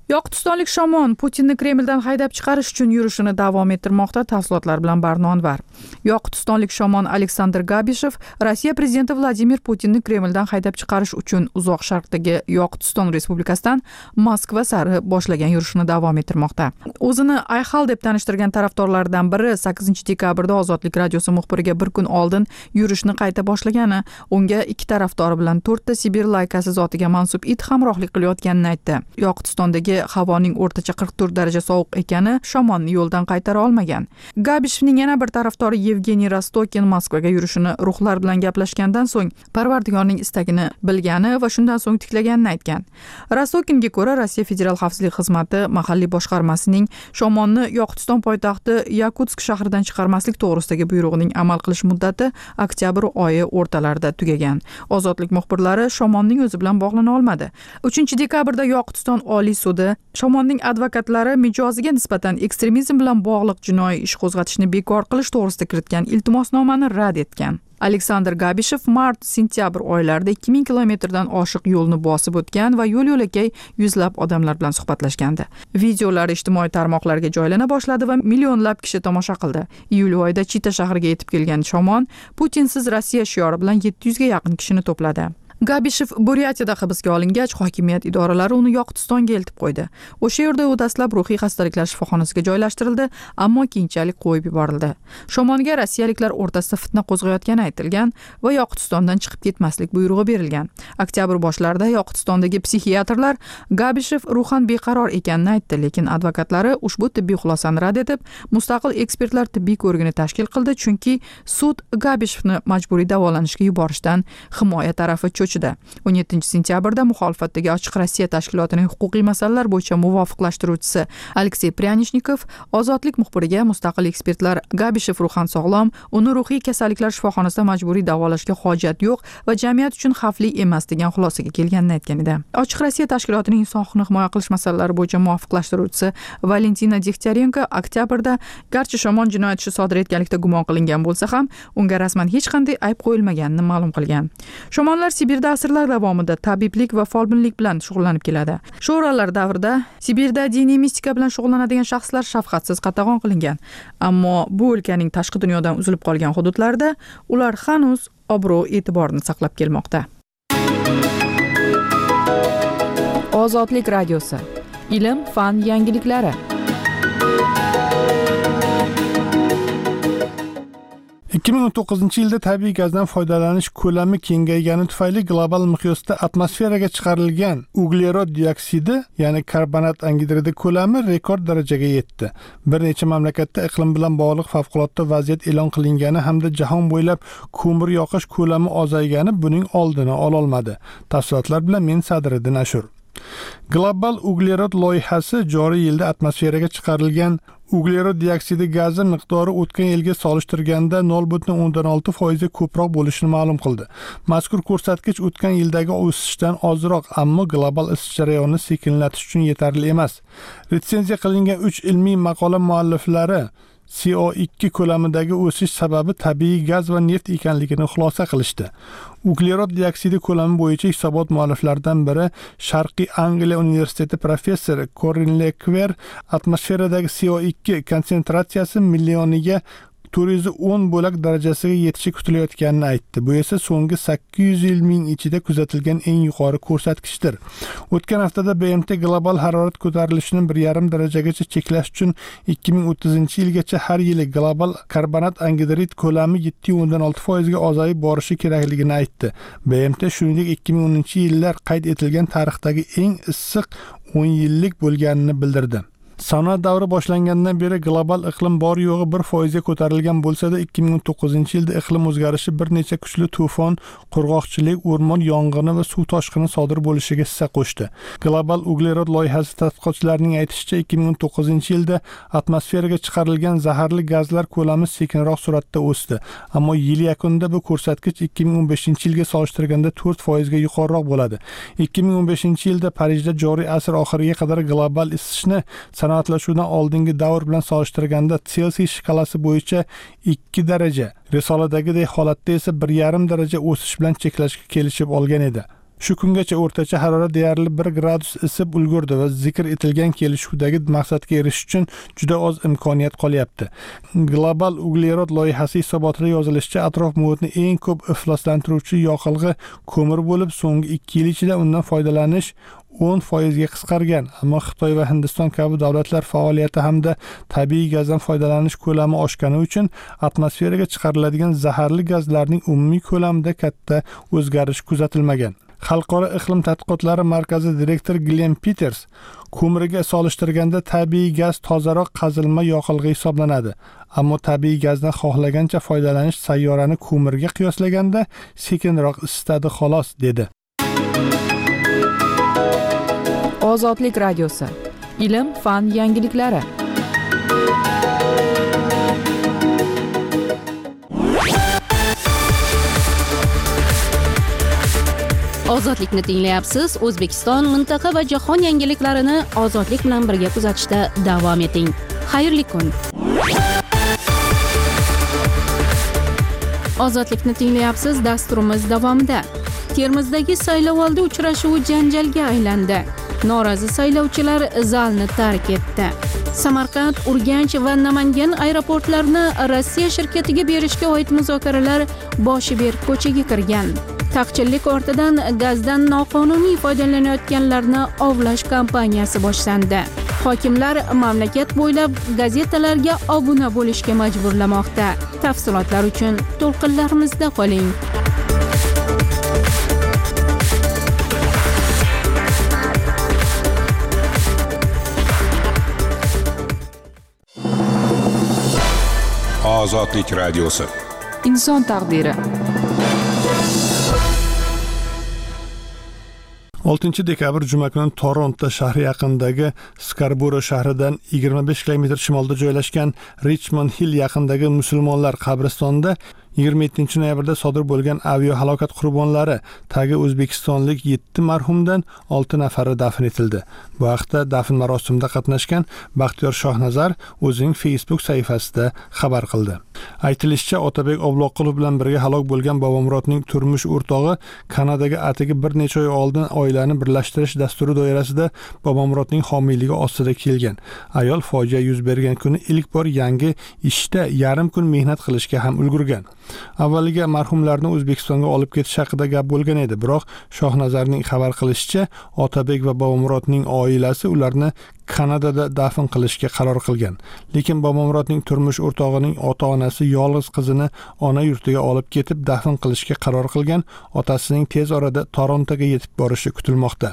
Speaker 7: Yoqutistonlik Shomon Putinni Kremldan haydab chiqarish uchun yurishini davom ettirmoqda. Tafsilotlar bilan Barno Anvar. Yoqutistonlik Shomon Aleksandr Gabishev Rossiya prezidenti Vladimir Putinni Kremldan haydab chiqarish uchun uzoq sharqdagi Yoqutiston respublikasidan Moskva sari boshlagan yurishini davom ettirmoqda. O'zini Ayxal deb tanishtirgan tarafdorlardan biri 8-dekabrda Ozodlik radiosi muxbiriga bir kun oldin yurishni qayta boshlagani, unga ikki tarafdori bilan 4 ta Sibir laykasi zotiga mansub it hamrohlik qilayotganini aytdi. Yoqutistondagi havoning o'rtacha 44 daraja sovuq ekani Shomonni yo'ldan qaytara olmagan. Gabishevning yana bir tarafdori Yevgeniy Rostokin Moskvaga yurishini ruhlar bilan gaplashgandan so'ng Parvardigorning istagini bilgani va shundan so'ng tiklaganini aytgan. Rostokinga ko'ra, Rossiya Federal xavfsizlik xizmati mahalliy boshqarmasining Shomonni Yoqutiston poytaxti Yakutsk shahridan chiqarmaslik to'g'risidagi buyrug'ining amal qilish muddati oktyabr oyi o'rtalarida tugagan. Ozodlik muxbirlari Shomonning o'zi bilan bog'lana olmadi. 3-dekabrda Yoqutiston Oliy sudi Shomonning advokatlari mijoziga nisbatan ekstremizm bilan bog'liq jinoiy ish qo'zg'atishni bekor qilish to'g'risida kiritgan iltimosnomani rad etgan. Aleksandr Gabishev mart-sentyabr oylarida 2000 kilometrdan oshiq yo'lni bosib o'tgan va yo'l-yo'lakay yuzlab odamlar bilan suhbatlashgandi. Videolar ijtimoiy tarmoqlarga joylana boshladi va millionlab kishi tomosha qildi. Iyul oyida Chita shahriga yetib kelgan Shomon Putinsiz Rossiya shiori bilan 700 ga yaqin kishini to'pladi. Gabishev Buryatiyada hibsga olingach, hokimiyat idoralari uni Yoqutistonga eltib qo'ydi. O'sha yerda u dastlab ruhiy xastaliklar shifoxonasiga joylashtirildi, ammo keyinchalik qo'yib yuborildi. Shomonga rossiyaliklar o'rtasida fitna qo'zg'ayotgani aytilgan va Yoqutistondan chiqib ketmaslik buyrug'i berilgan. Oktyabr boshlarida Yoqutistondagi psixiatrlar Gabishev ruhan beqaror ekanini aytdi, lekin advokatlari ushbu tibbiy xulosani rad etib, mustaqil ekspertlar tibbiy ko'rigini tashkil qildi, chunki sud Gabishevni majburiy davolanishga yuborishdan himoya tarafi cho'chidi. 17-sentyabrda muxolifatdagi Ochiq Rossiya tashkilotining huquqiy masalalar bo'yicha muvofiqlashtiruvchisi Aleksey Pryanishnikov Ozodlik muxbiriga mustaqil ekspertlar Gabishev ruhan sog'lom, uni ruhiy kasalliklar shifoxonasida majburiy davolashga hojat yo'q va jamiyat uchun xavfli emas degan xulosaga kelganini aytgan edi. Ochiq Rossiya tashkilotining inson huquqini himoya qilish masalalari bo'yicha muvofiqlashtiruvchisi Valentina Degtyarenko oktyabrda garchi Shomon jinoyat ishi sodir etganlikda gumon qilingan bo'lsa ham, unga rasman hech qanday ayb qo'yilmaganini ma'lum qilgan. Shomonlar Sibirda asrlar davomida tabiblik va folbinlik bilan shug'ullanib keladi. Sho'rolar davrida Sibirda diniy mistika bilan shug'ullanadigan shaxslar shafqatsiz qatag'on qilingan. Ammo bu o'lkaning tashqi dunyodan uzilib qolgan hududlarida ular hanuz obro'-e'tiborni saqlab kelmoqda. Ozodlik radiosi. Ilm, fan yangiliklari.
Speaker 9: 2019-yilda tabiiy gazdan foydalanish ko'lami kengaygani tufayli global miqyosda atmosferaga chiqarilgan uglerod dioksidi, ya'ni karbonat angidridi ko'lami rekord darajaga yetdi. Bir necha mamlakatda iqlim bilan bog'liq favqulodda vaziyat e'lon qilingani hamda jahon bo'ylab ko'mir yoqish ko'lami ozaygani buning oldini ololmadi. Tafsilotlar bilan men Sadriddin Ashur. Global uglerod loyihasi joriy yilda atmosferaga chiqarilgan uglerod dioksidi gazi miqdori o'tgan yilga solishtirganda 0,16% ko'proq bo'lishini ma'lum qildi. Mazkur ko'rsatkich o'tgan yildagi o'sishdan ozroq, ammo global isish jarayonini sekinlatish uchun yetarli emas. Retsenziya qilingan 3 ilmiy maqola mualliflari CO2 ko'lamidagi o'sish sababi tabiiy gaz va neft ekanligini xulosa qilishdi. Uglerod dioksidi ko'lami bo'yicha hisobot mualliflaridan biri Sharqiy Angliya universiteti professori Corin Lekver atmosferadagi CO2 konsentratsiyasi millioniga 410 bo'lak darajasiga yetishi kutilayotganini aytdi. Bu esa so'nggi 800 yil ming ichida kuzatilgan eng yuqori ko'rsatkichdir. O'tgan haftada BMT global harorat ko'tarilishini 1,5 darajagacha cheklash uchun 2030-yilgacha har yili global karbonat angidrid ko'lami 7,6% ga ozayib borishi kerakligini aytdi. BMT shuningdek 2010-yillar qayd etilgan tarixdagi eng issiq 10 yillik bo'lganini bildirdi. Sanoat davri boshlangandan beri global iqlim bor yo'g'i 1% ga ko'tarilgan bo'lsa-da, 2019-yilda iqlim o'zgarishi bir necha kuchli to'fon, qurg'oqchilik, o'rmon yong'ini va suv toshqini sodir bo'lishiga hissa qo'shdi. Global uglerod loyihasi tadqiqotchilarining aytishicha, 2019-yilda atmosferaga chiqarilgan zaharli gazlar ko'lami sekinroq suratda o'sdi, ammo yil yakunida bu ko'rsatkich 2015-yilga solishtirganda 4% ga yuqoriroq bo'ladi. 2015-yilda Parijda joriy asr oxiriga qadar global isishni sanoatlashuvdan oldingi davr bilan solishtirganda Celsius shkalasi bo'yicha 2 daraja, risoladagidek holatda esa 1,5 daraja o'sish bilan cheklashga kelishib olgan edi. Shu kungacha o'rtacha harorat deyarli 1 gradus isib ulgurdi va zikr etilgan kelishuvdagi maqsadga erishish uchun juda oz imkoniyat qolyapti. Global uglerod loyihasi hisobotida yozilishicha, atrof muhitni eng ko'p ifloslantiruvchi yoqilg'i ko'mir bo'lib, so'nggi 2 yil ichida undan foydalanish 10% ga qisqargan. Ammo Xitoy va Hindiston kabi davlatlar faoliyati hamda tabiiy gazdan foydalanish ko'lami oshgani uchun atmosferaga chiqariladigan zaharli gazlarning umumiy ko'lamida katta o'zgarish kuzatilmagan. Xalqaro iqlim tadqiqotlari markazi direktori Glenn Peters ko'mirga solishtirganda tabiiy gaz tozaroq qazilma yoqilg'i hisoblanadi. Ammo tabiiy gazdan xohlagancha foydalanish sayyorani ko'mirga qiyoslaganda sekinroq isitadi xolos, dedi.
Speaker 2: Ozodlik radiosi. Ilm, fan yangiliklari.
Speaker 1: Ozodlikni tinglayapsiz. O'zbekiston, mintaqa va jahon yangiliklarini ozodlik bilan birga kuzatishda davom eting. Xayrli kun. Ozodlikni tinglayapsiz dasturimiz davomida. Termizdagi saylovoldi uchrashuvi janjalga aylandi. Norozi saylovchilar zalni tark etdi. Samarqand, Urganch va Namangan aeroportlarini Rossiya shirkatiga berishga oid muzokaralar boshi berk ko'chaga kirgan. Taqchillik ortidan gazdan noqonuniy foydalanayotganlarni ovlash kampaniyasi boshlandi. Hokimlar mamlakat bo'ylab gazetalarga obuna bo'lishga majburlamoqda. Tafsilotlar uchun to'lqinlarimizda qoling.
Speaker 10: Ozodlik radiosi.
Speaker 2: Inson taqdiri.
Speaker 9: 6 dekabr juma kuni Toronto shahri yaqinidagi Scarborough shahridan 25 km shimolda joylashgan Richmond Hill yaqinidagi musulmonlar qabristonida 27 noyabrda sodir bo'lgan aviahalokat qurbonlari tagi o'zbekistonlik 7 marhumdan 6 nafari dafn etildi. Bu haqda dafn marosimida qatnashgan Baxtiyor Shohnazar o'zining Facebook sahifasida xabar qildi. Aytilishicha, Otabek Obloqulov bilan birga halok bo'lgan Bobomurodning turmush o'rtog'i Kanadaga atigi bir necha oy oldin oilani birlashtirish dasturi doirasida Bobomurodning homiyligi ostida kelgan. Ayol fojia yuz bergan kuni ilk bor yangi ishda yarim kun mehnat qilishga ham ulgurgan. Avvaliga marhumlarni O'zbekistonga olib ketish haqida gap bo'lgan edi, biroq Shohnazarning xabar qilishicha, Otabek va Bobomurodning oilasi ularni Kanadada dafn qilishga qaror qilgan. Lekin Bobomurodning turmush o'rtog'ining ota-onasi yolg'iz qizini ona yurtiga olib ketib dafn qilishga qaror qilgan. Otasining tez orada Torontoga yetib borishi kutilmoqda.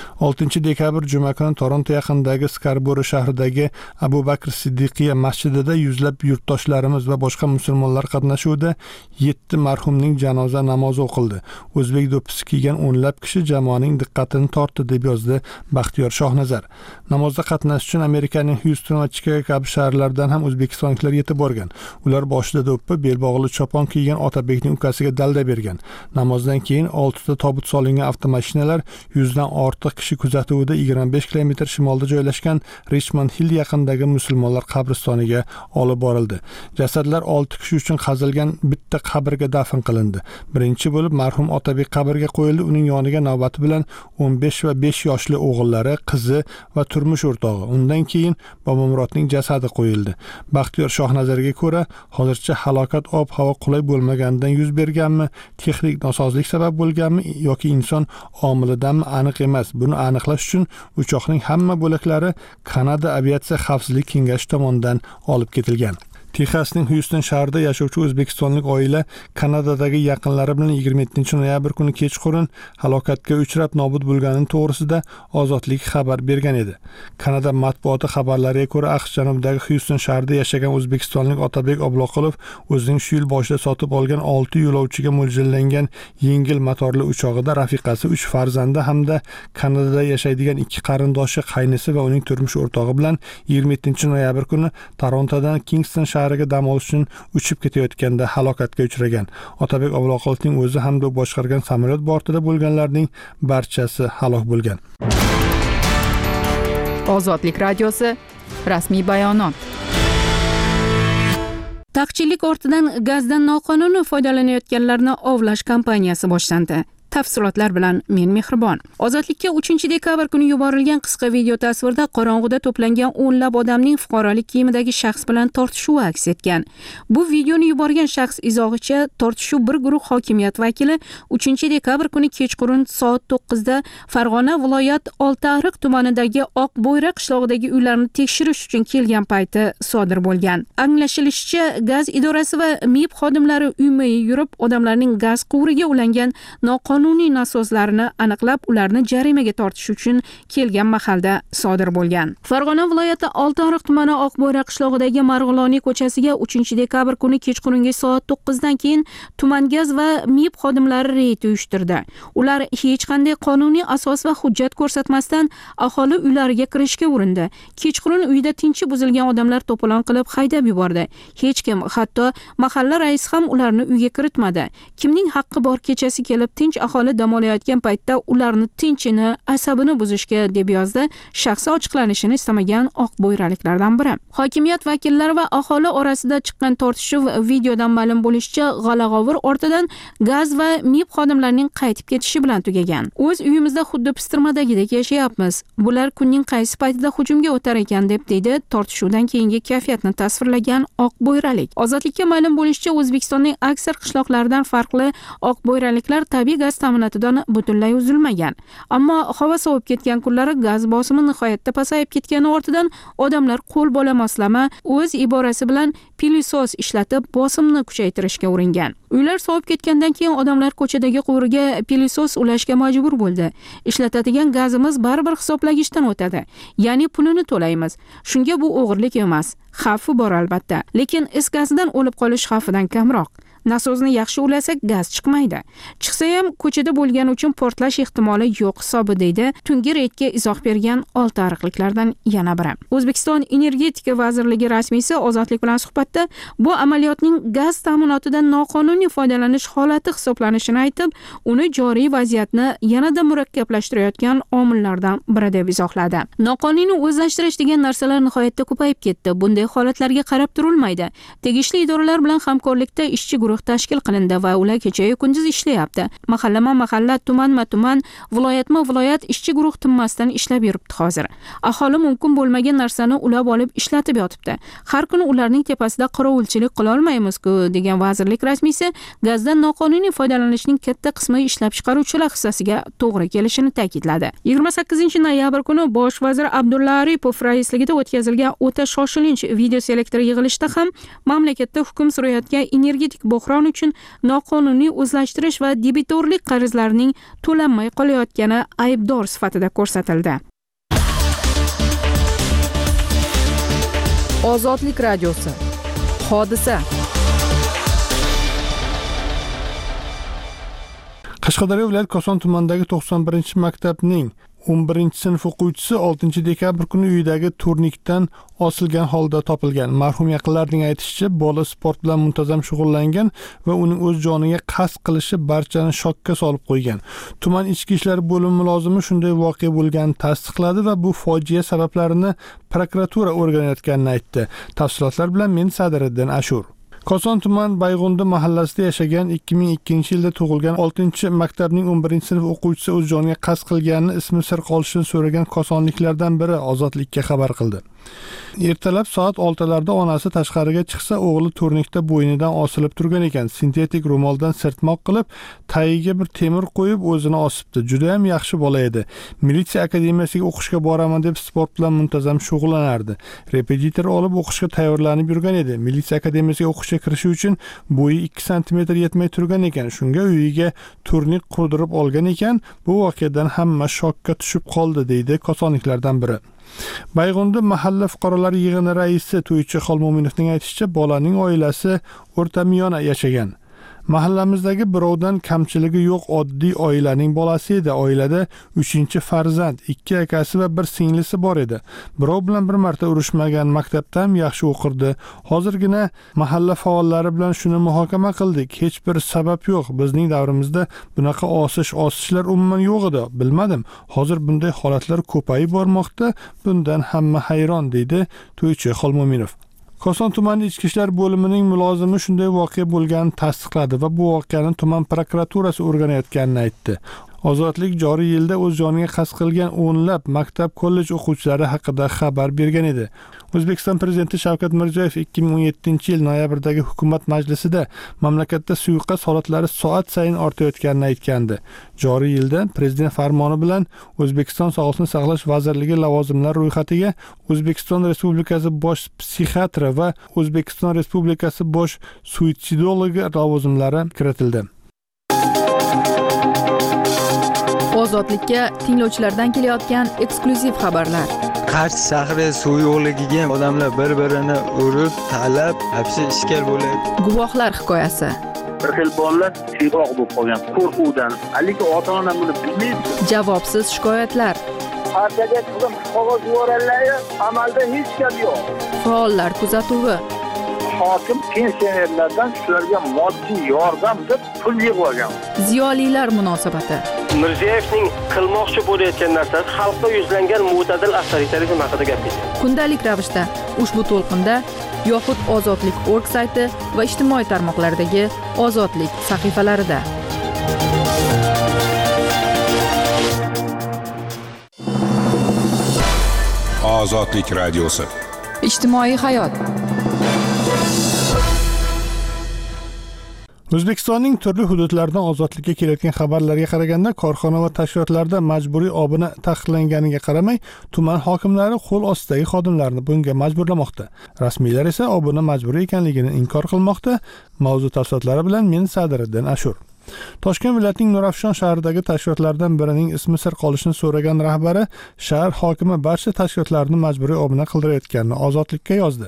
Speaker 9: 6 dekabr juma kuni Toronto yaqinidagi Scarborough shahridagi Abu Bakr Siddiqiya masjidida yuzlab yurtdoshlarimiz va boshqa musulmonlar qatnashuvida 7 marhumning janoza namozi o'qildi. O'zbek do'ppisi kiygan o'nlab kishi jamoaning diqqatini tortdi, deb yozdi Baxtiyor Shohnazar. Namozda qatnashish uchun Amerikaning Houston va Chicago kabi shaharlardan ham o'zbekistonliklar yetib borgan. Ular boshida do'ppi, belbog'li chopon kiygan Otabekning ukasiga dalda bergan. Namozdan keyin 6 ta tobut solingan avtomashinalar 100 dan ortiq kishi kuzatuvida 25 km shimolda joylashgan Richmond Hill yaqinidagi musulmonlar qabristoniga olib borildi. Jasadlar 6 kishi uchun qazilgan bitta qabrga dafn qilindi. Birinchi bo'lib marhum Otabek qabrga qo'yildi. Uning yoniga navbati bilan 15 va 5 yoshli o'g'illari, qizi va turmush o'rtog'i. Undan keyin Bobomurodning jasadi qo'yildi. Baxtiyor Shohnazarga ko'ra, hozircha halokat ob-havo qulay bo'lmaganidan yuz berganmi, texnik nosozlik sabab bo'lganmi yoki inson omilidanmi aniq emas. Buni aniqlash uchun uchoqning hamma bo'laklari Kanada aviatsiya xavfsizlik kengashi tomonidan olib ketilgan. Texasning Houston shahrida yashovchi o'zbekistonlik oila Kanadadagi yaqinlari bilan 27 noyabr kuni kechqurun halokatga uchrab nobud bo'lgani to'g'risida Ozodlik xabar bergan edi. Kanada matbuoti xabarlariga ko'ra, AQSh janubidagi Houston shahrida yashagan o'zbekistonlik Otabek Obloqulov o'zining shu yil boshida sotib olgan 6 yo'lovchiga mo'ljallangan yengil motorli uchog'ida rafiqasi, 3 farzandi hamda Kanadada yashaydigan 2 qarindoshi, qaynisi va uning turmush o'rtog'i bilan 27 noyabr kuni Torontodan Kingston shahriga dam olish uchun uchib ketayotganda halokatga uchragan. Otabek Obloqulovning o'zi hamda boshqargan samolyot bortida bo'lganlarning barchasi halok bo'lgan.
Speaker 2: Ozodlik radiosi rasmiy bayonot.
Speaker 1: Taqchillik ortidan gazdan noqonuniy foydalanayotganlarni ovlash kampaniyasi boshlandi. Tafsilotlar bilan men Mehribon. Ozodlikka 3-dekabr kuni yuborilgan qisqa video tasvirda qorong'uda to'plangan o'nlab odamning fuqarolik kiyimidagi shaxs bilan tortishuvi aks etgan. Bu videoni yuborgan shaxs izohicha tortishuv bir guruh hokimiyat vakili 3-dekabr kuni kechqurun soat 9 da Farg'ona viloyat Oltiariq tumanidagi Oqbo'yra qishlog'idagi uylarni tekshirish uchun kelgan payti sodir bo'lgan. Anglashilishicha, gaz idorasi va MIB xodimlari uyma-uy yurib, odamlarning gaz quvuriga ulangan noqonuniy nasoslarini aniqlab, ularni jarimaga tortish uchun kelgan mahalda sodir bo'lgan. Farg'ona viloyati Oltiariq tumani Oqbo'yra qishlog'idagi Marg'iloniy ko'chasiga 3-dekabr kuni kechqurungi soat 9 dan keyin tuman gaz va MIB xodimlari reyd uyushtirdi. Ular hech qanday qonuniy asos va hujjat ko'rsatmasdan aholi uylariga kirishga urindi. Kechqurun uyda tinchi buzilgan odamlar to'polon qilib haydab yubordi. Hech kim, hatto mahalla raisi ham ularni uyga kiritmadi. Kimning haqqi bor kechasi kelib tinch aholi dam olayotgan paytda ularni tinchini, asabini buzishga deb yozdi shaxsi ochiqlanishini istamagan oqbo'yraliklardan biri. Hokimiyat vakillari va aholi orasida chiqqan tortishuv videodan ma'lum bo'lishicha, g'ala-g'ovur ortidan gaz va MIB xodimlarining qaytib ketishi bilan tugagan. O'z uyimizda xuddi pistirmadagidek yashayapmiz. Bular kunning qaysi paytida hujumga o'tar ekan deb deydi tortishuvdan keyingi kayfiyatni tasvirlagan oqbo'yralik. Ozodlikka ma'lum bo'lishicha, O'zbekistonning aksar qishloqlaridan farqli oqbo'yraliklar tabiiy gaz ta'minotidan butunlay uzilmagan. Ammo havo sovib ketgan kunlari gaz bosimi nihoyatda pasayib ketgani ortidan odamlar qo'l bola moslama, o'z iborasi bilan pilisos ishlatib bosimni kuchaytirishga uringan. Uylar sovib ketgandan keyin odamlar ko'chadagi quvurga pilisos ulashga majbur bo'ldi. Ishlatadigan gazimiz baribir hisoblagichdan o'tadi. Ya'ni pulini to'laymiz. Shunga bu o'g'irlik emas. Xavfi bor albatta, lekin is gazidan o'lib qolish xavfidan kamroq. Nasozni yaxshi ulasak gaz chiqmaydi. Chiqsa ham ko'chada bo'lgani uchun portlash ehtimoli yo'q hisobi deydi tungi reydga izoh bergan oltiariqliklardan yana biri. O'zbekiston Energetika vazirligi rasmiysi Ozodlik bilan suhbatda bu amaliyotning gaz ta'minotidan noqonuniy foydalanish holati hisoblanishini aytib, uni joriy vaziyatni yanada murakkablashtirayotgan omillardan biri deb izohladi. Noqonuniy o'zlashtirish degan narsalar nihoyatda ko'payib ketdi. Bunday holatlarga qarab turilmaydi. Tegishli idoralar bilan hamkorlikda ishchi guruh tashkil qilindi va ular kecha-yu kunduz ishlayapti. Mahallama-mahalla, tumanma-tuman, viloyatma-viloyat ishchi guruh tinmasdan ishlab yuribdi hozir. Aholi mumkin bo'lmagan narsani ulab olib ishlatib yotibdi. Har kuni ularning tepasida qorovulchilik qila olmaymiz-ku, degan vazirlik rasmiysi gazdan noqonuniy foydalanishning katta qismi ishlab chiqaruvchilar hissasiga to'g'ri kelishini ta'kidladi. 28-noyabr kuni bosh vazir Abdulla Aripov raisligida o'tkazilgan o'ta shoshilinch video selektor yig'ilishida ham mamlakatda hukm surayotgan energetik bo'hron uchun noqonuniy o'zlashtirish va debitorlik qarzlarining to'lanmay qolayotgani aybdor sifatida ko'rsatildi.
Speaker 2: Ozodlik radiosi. Hodisa.
Speaker 9: Qashqadaryo viloyat Koson tumanidagi 91-maktabning 11-sinf o'quvchisi 6-dekabr kuni uyidagi turnikdan osilgan holda topilgan. Marhum yaqinlarining aytishicha, bola sport bilan muntazam shug'ullangan va uning o'z joniga qasd qilishi barchani shokka solib qo'ygan. Tuman ichki ishlar bo'limi mulozimi shunday voqea bo'lganini tasdiqladi va bu fojia sabablarini prokuratura o'rganayotganini aytdi. Tafsilotlar bilan men Sadiriddin Ashur. Koson tuman Bayg'undi mahallasida yashagan 2002-yilda tug'ilgan 6-maktabning 11-sinf o'quvchisi o'z joniga qasd qilganini ismi sir qolishini so'ragan kosonliklardan biri Ozodlikka xabar qildi. Ertalab soat 6larda onasi tashqariga chiqsa, o'g'li turnikda bo'ynidan osilib turgan ekan. Sintetik ro'moldan sirtmoq qilib, tagiga bir temir qo'yib o'zini osibdi. Juda ham yaxshi bola edi. Militsiya akademiyasiga o'qishga boraman deb sport bilan muntazam shug'ullanardi. Repetitor olib o'qishga tayyorlanib yurgan edi. Militsiya akademiyasiga o'qishga kirishi uchun bo'yi 2 sm yetmay turgan ekan. Shunga uyiga turnik qurdirib olgan ekan. Bu voqeadan hamma shokka tushib qoldi, deydi kosonliklardan biri. Bayg'undi mahalla fuqarolar yig'ini raisi To'ychi Xolmo'minovning aytishicha, bolaning oilasi o'rtamiyona yashagan. Mahallamizdagi birovdan kamchiligi yo'q oddiy oilaning bolasi edi. Oilada 3-farzand, 2 akasi va 1 singlisi bor edi. Birov bilan bir marta urushmagan, maktabda ham yaxshi o'qirdi. Hozirgina mahalla faollari bilan shuni muhokama qildik. Hech bir sabab yo'q. Bizning davrimizda bunaqa osishlar umuman yo'q edi. Bilmadim. Hozir bunday holatlar ko'payib bormoqda. Bundan hamma hayron, deydi To'ychi Xolmo'minov. Koson tumani ichki ishlar bo'limining mulozimi shunday voqea bo'lganini tasdiqladi va bu voqeani tuman prokuraturasi o'rganayotganini aytdi. Ozodlik joriy yilda o'z joniga qasd qilgan o'nlab maktab, kollej o'quvchilari haqida xabar bergan edi. O'zbekiston prezidenti Shavkat Mirziyoyev 2017-yil noyabrdagi hukumat majlisida mamlakatda suiqasd holatlari soat sayin ortayotganini aytgandi. Joriy yilda prezident farmoni bilan O'zbekiston Sog'liqni saqlash vazirligi lavozimlari ro'yxatiga O'zbekiston Respublikasi bosh psixiatri va O'zbekiston Respublikasi bosh suitsidologi lavozimlari kiritildi.
Speaker 7: Ozodlikka tinglovchilardan kelayotgan eksklyuziv xabarlar.
Speaker 10: Qarshi shahri suv yo'qligiga odamlar bir-birini urib, talab, hapsi ishkal bo'lyapti.
Speaker 7: Guvohlar hikoyasi.
Speaker 11: Bir xil bolalar siyg'oq bo'lib qolgan qo'rquvdan, lekin ota-ona buni bilmaydi.
Speaker 7: Javobsiz shikoyatlar.
Speaker 11: Partiyaga qilib qog'oz yuborganlar, amalda hech gap yo'q.
Speaker 7: Faollar kuzatuvi.
Speaker 11: Hokim pensionerlardan shularga moddiy yordam deb pul yig'ib olgan.
Speaker 7: Ziyolilar munosabati.
Speaker 12: Mirziyoyevning qilmoqchi bo'layotgan narsasi xalqqa yuzlangan mo'tadil avtoritarizm haqida gap ketadi.
Speaker 7: Kundalik ravishda ushbu to'lqinda yoxud Ozodlik.org sayti va ijtimoiy tarmoqlardagi Ozodlik sahifalarida.
Speaker 13: Ozodlik radiosi.
Speaker 7: Ijtimoiy hayot.
Speaker 9: O'zbekistonning turli hududlaridan ozodlikka kelayotgan xabarlarga qaraganda, korxona va tashkilotlarda majburiy obuna taqiqlanganiga qaramay, tuman hokimlari qo'l ostidagi xodimlarni bunga majburlamoqda. Rasmiylar esa obuna majburiy ekanligini inkor qilmoqda. Mavzu tafsilotlari bilan men Sadiriddin Ashur. Toshkent viloyatining Nurafshon shahridagi tashkilotlardan birining ismi sir qolishini so'ragan rahbari shahar hokimi barcha tashkilotlarni majburiy obuna qildirayotganini Ozodlikka yozdi.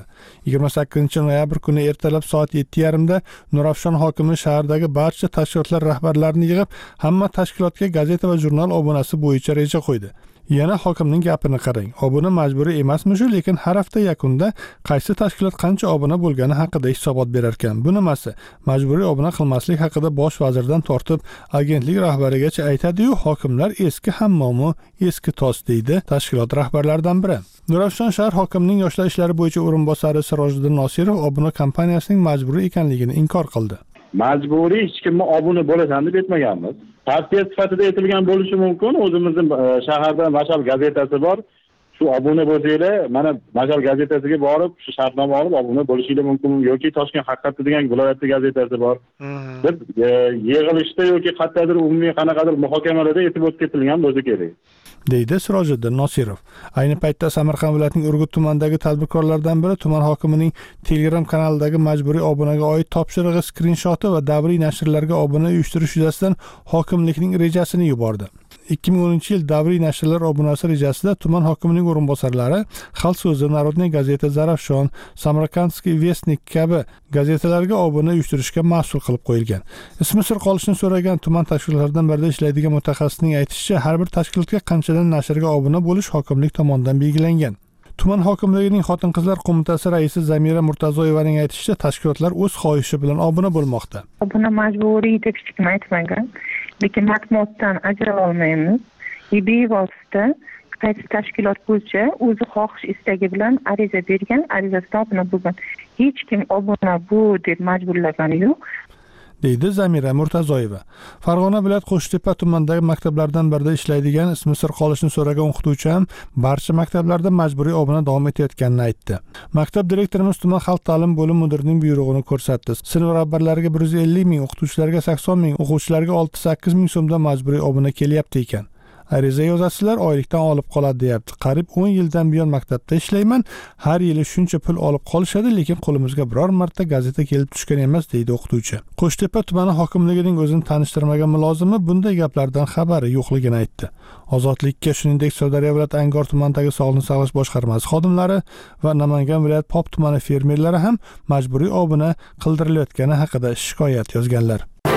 Speaker 9: 28-noyabr kuni ertalab soat 7:30da Nurafshon hokimi shahardagi barcha tashkilotlar rahbarlarini yig'ib, hamma tashkilotga gazeta va jurnal obunasi bo'yicha reja qo'ydi. Yana hokimning gapini qarang. Obuna majburiy emasmi-shu, lekin har hafta yakunida qaysi tashkilot qancha obuna bo'lgani haqida hisobot berar ekan. Bu nimasi? Majburiy obuna qilmaslik haqida bosh vazirdan tortib agentlik rahbarigacha aytadi-yu, hokimlar eski hammomi, eski tos deydi tashkilot rahbarlaridan biri. Nurafshon shahar hokimining yoshlar ishlari bo'yicha o'rinbosari Sirojiddin Nosirov obuna kompaniyasining majburiy ekanligini inkor qildi.
Speaker 14: Majburiy hech kimni obuna bo'lasan deb aytmaganmiz. Tavsiya sifatida aytilgan bo'lishi mumkin. O'zimizning shaharda Mashal gazetasi bor. Shu obuna bo'lsanglar, mana Mashal gazetasiga borib, shu shartnoma olib obuna bo'lishingiz mumkin yoki Toshkent haqiqati degan viloyatning gazetasi bor. Deb yig'ilishda yoki qayerdadir umumiy qanaqadir muhokamalarda aytib o'tib ketilgan bo'lsa kerak.
Speaker 9: deydi Sirojiddin Nosirov. Ayni paytda Samarqand viloyatining Urgut tumanidagi tadbirkorlardan biri tuman hokimining Telegram kanalidagi majburiy obunaga oid topshirig'i skrinshoti va davriy nashrlarga obuna uyushtirish yuzasidan hokimlikning rejasini yubordi. 2010-yil davriy nashrlar obunasi rejasida tuman hokimining o'rinbosarlari Xalq so'zi, Narodniy gazeta, Zarafshon, Samarkandskiy Vestnik kabi gazetalarga obuna uyushtirishga mas'ul qilib qo'yilgan. Ismi sir qolishini so'ragan tuman tashkilotlaridan birida ishlaydigan mutaxassisning aytishicha, har bir tashkilotga qanchadan nashrga obuna bo'lish hokimlik tomonidan belgilangan. Tuman hokimligining Xotin-qizlar qo'mitasi raisi Zamira Murtazoyevaning aytishicha, tashkilotlar o'z xohishi bilan obuna bo'lmoqda.
Speaker 15: Obuna majburiy deb hech kim aytmagan, lekin matbuotdan ajrala olmaymiz. Bevosita qaysi tashkilot bo'lsa, o'zi xohish istagi bilan ariza bergan, arizasida obuna bo'lgan. Hech kim obuna bo'l deb majburlagani yo'q, deydi Zamira Murtazoyeva. Farg'ona viloyat Qo'shtepa tumanidagi maktablardan birida ishlaydigan, ismi sir qolishini so'ragan o'qituvchi ham barcha maktablarda majburiy obuna davom etayotganini aytdi. Maktab direktorimiz tuman xalq ta'lim bo'lim mudirining buyrug'ini ko'rsatdi. Sinf rahbarlariga 150 ming, o'qituvchilarga 80 ming, o'quvchilarga 6-8 ming so'mdan majburiy obuna kelyapti ekan. Ariza yozasizlar, oylikdan olib qoladi deyapti. Qarib 10 yildan buyon maktabda ishlayman. Har yili shuncha pul olib qolishadi, lekin qo'limizga biror marta gazeta kelib tushgan emas, deydi o'qituvchi. Qo'shtepa tumani hokimligining o'zini tanishtirmagan mulozimi bunday gaplardan xabari yo'qligini aytdi. Ozodlikka shuningdek Sirdaryo viloyati Angor tumanidagi sog'liqni saqlash boshqarmasi xodimlari va Namangan viloyat Pop tumani fermerlari ham majburiy obuna qildirilayotgani haqida shikoyat yozganlar.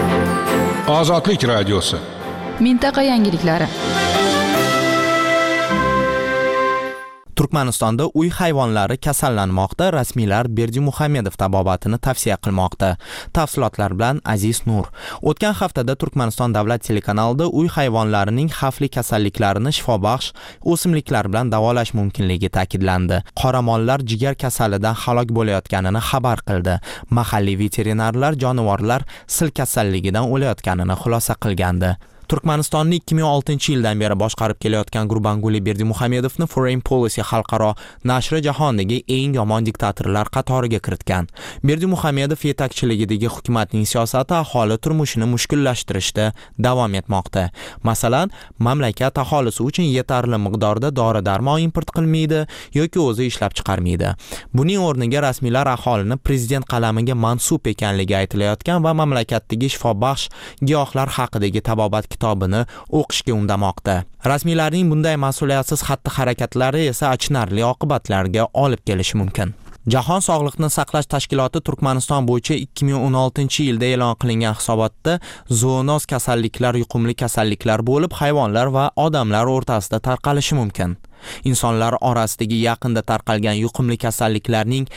Speaker 13: Ozodlik radiosi.
Speaker 7: Mintaqa yangiliklari.
Speaker 16: Turkmanistonda uy hayvonlari kasallanmoqda. Rasmiylar Berdimuhamedov tabobatini tavsiya qilmoqda. Tafsilotlar bilan Aziz Nur. O'tgan haftada Turkmaniston davlat telekanalida uy hayvonlarining xavfli kasalliklarini shifobaxsh o'simliklar bilan davolash mumkinligi ta'kidlandi. Qoramollar jigar kasalidan halok bo'layotganini xabar qildi. Mahalliy veterinarlar jonivorlar sil kasalligidan o'layotganini xulosa qilgandi. Turkmanistonni 2006-yildan beri boshqarib kelayotgan Gurbanguli Berdimuhamedovni Foreign Policy xalqaro nashri jahondagi eng yomon diktatorlar qatoriga kiritgan. Berdimuhamedov yetakchiligidagi hukumatning siyosati aholi turmushini mushkullashtirishda davom etmoqda. Masalan, mamlakat aholisi uchun yetarli miqdorda dori-darmon import qilmaydi yoki o'zi ishlab chiqarmaydi. Buning o'rniga rasmiylar aholini prezident qalamiga mansub ekanligi aytilayotgan va mamlakatdagi shifobaxsh giyohlar haqidagi tabobat kitobini o'qishga undamoqda. Rasmiylarning bunday mas'uliyatsiz xatti-harakatlari esa achinarli oqibatlarga olib kelishi mumkin. Jahon Sog'liqni saqlash tashkiloti Turkmaniston bo'yicha 2016-yilda e'lon qilingan hisobotda zoonoz kasalliklar yuqumli kasalliklar bo'lib, hayvonlar va odamlar o'rtasida tarqalishi mumkin. Insonlar orasidagi yaqinda tarqalgan yuqumli kasalliklarning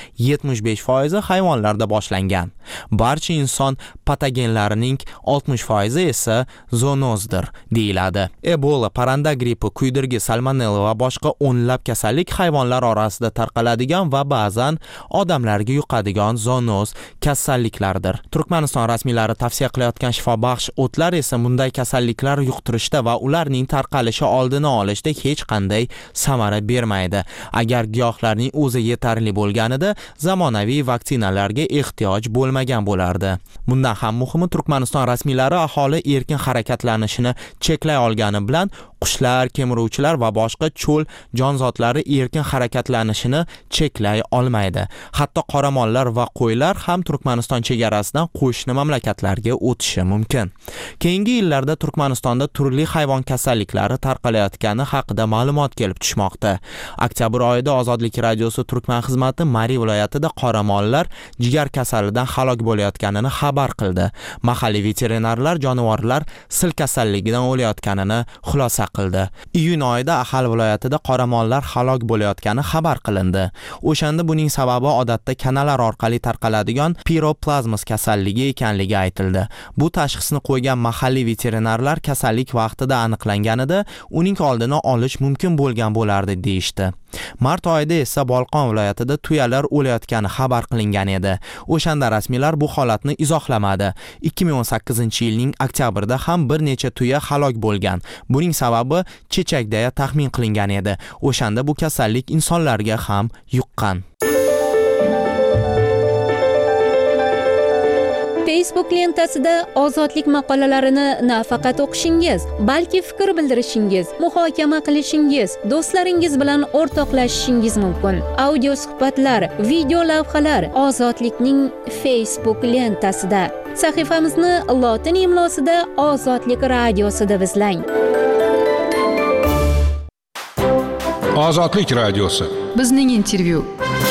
Speaker 16: 75% hayvonlarda boshlangan. Barcha inson patogenlarining 60% esa zoonozdir deyiladi. Ebola, parranda grippi, kuydirgi, salmonella va boshqa o'nlab kasallik hayvonlar orasida tarqaladigan va ba'zan odamlarga yuqadigan zoonoz kasalliklardir. Turkmaniston rasmiylari tavsiya qilayotgan shifobaxsh o'tlar esa bunday kasalliklar yuqtirishda va ularning tarqalishi oldini olishda hech qanday samara bermaydi. Agar giyohlarning o'zi yetarli bo'lganida zamonaviy vaksinalarga ehtiyoj bo'lmagan bo'lardi. Bundan ham muhimi, Turkmaniston rasmiylari aholi erkin harakatlanishini cheklay olgani bilan qushlar, kemiruvchilar va boshqa cho'l jonzotlari erkin harakatlanishini cheklay olmaydi. Hatto qoramollar va qo'ylar ham Turkmaniston chegarasidan qo'shni mamlakatlarga o'tishi mumkin. Keyingi yillarda Turkmanistonda turli hayvon kasalliklari tarqalayotgani haqida ma'lumot kelib tushmoqda. Oktyabr oyida Ozodlik radiosi Turkman xizmati Mari viloyatida qoramollar jigar kasalidan halok bo'layotganini xabar qildi. Mahalliy veterinarlar jonivorlar sil kasalligidan o'layotganini xulosa qildi. Iyun oyida Ahal viloyatida qoramollar halok bo'layotgani xabar qilindi. O'shanda buning sababi odatda kanalar orqali tarqaladigan piroplazmos kasalligi ekanligi aytildi. Bu tashxisni qo'ygan mahalliy veterinarlar kasallik vaqtida aniqlanganida uning oldini olish mumkin bo'lgan bo'lardi deyishdi. Mart oyida esa Bolqon viloyatida tuyalar o'layotgani xabar qilingan edi. O'shanda rasmiylar bu holatni izohlamadi. 2018-yilning oktyabrida ham bir necha tuya halok bo'lgan. Buning sababi chechakda taxmin qilingan edi. O'shanda bu kasallik insonlarga ham yuqqan.
Speaker 1: Facebook lentasida ozodlik maqolalarini nafaqat o'qishingiz, balki fikr bildirishingiz, muhokama qilishingiz, do'stlaringiz bilan o'rtoqlashishingiz mumkin. Audio suhbatlar, video lavhalar Ozodlikning Facebook lentasida. Sahifamizni lotin imlosida Ozodlik radiosida izlang.
Speaker 13: Ozodlik radiosi.
Speaker 2: Bizning intervyu.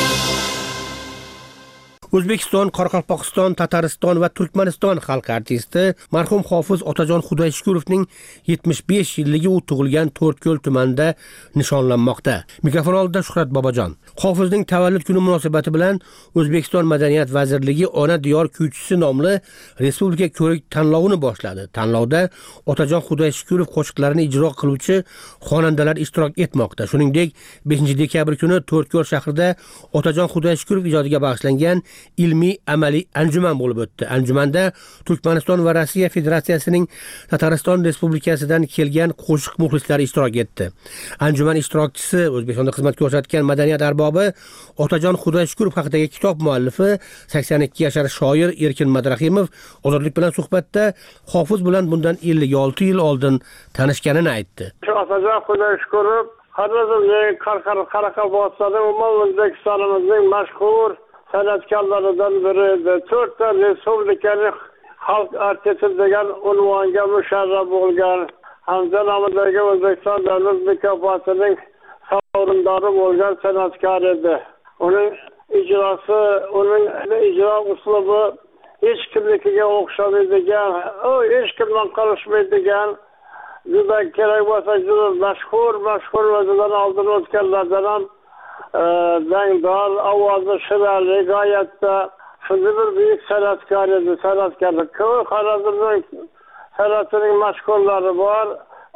Speaker 17: O'zbekiston, Qoraqalpog'iston, Tatariston va Turkmaniston xalq artisti marhum hofiz Otajon Xudoyshukurovning 75 yilligi u tug'ilgan To'rtko'l tumanida nishonlanmoqda. Mikrofon oldida Shuhrat Bobojon. Hofizning tavallud kuni munosabati bilan O'zbekiston Madaniyat vazirligi Ona diyor kuychisi nomli respublika ko'rik tanlovini boshladi. Tanlovda Otajon Xudoyshukurov qo'shiqlarini ijro qiluvchi xonandalar ishtirok etmoqda. Shuningdek, 5-dekabr kuni To'rtko'l shahrida Otajon Xudoyshukurov ijodiga bag'ishlangan ilmiy amaliy anjuman bo'lib o'tdi. Anjumanda Turkmaniston va Rossiya Federatsiyasining Tatariston Respublikasidan kelgan qo'shiq muxlislari ishtirok etdi. Anjuman ishtirokchisi O'zbekistonda xizmat ko'rsatgan madaniyat arbobi Otajon Xudoyshukurov haqidagi kitob muallifi 82 yashar shoir Erkin Madrahimov Ozodlik bilan suhbatda hofiz bilan bundan 56 yil oldin tanishganini aytdi.
Speaker 12: Otajon Xudoyshukurov Qoraqalpog'istonda umuman O'zbekistonimizning mashhur san'atkorlaridan biri edi. 4 ta respublikaning xalq artisti degan unvonga musharraf bo'lgan, hamda nomidagi O'zbekiston davlat mukofotining sovrindori bo'lgan san'atkor edi. Uning ijrosi, uning ijro uslubi hech kimnikiga o'xshamaydigan, hech kimdan qolishmaydigan, juda kerak bo'lsa juda mashhur o'zidan oldin o'tganlardan ham
Speaker 18: dangdor, ovozi shirali, g'oyatda shunday bir buyuk san'atkor edi, san'atkorlik. Ko'p hozirning san'atining mashhurlari bor.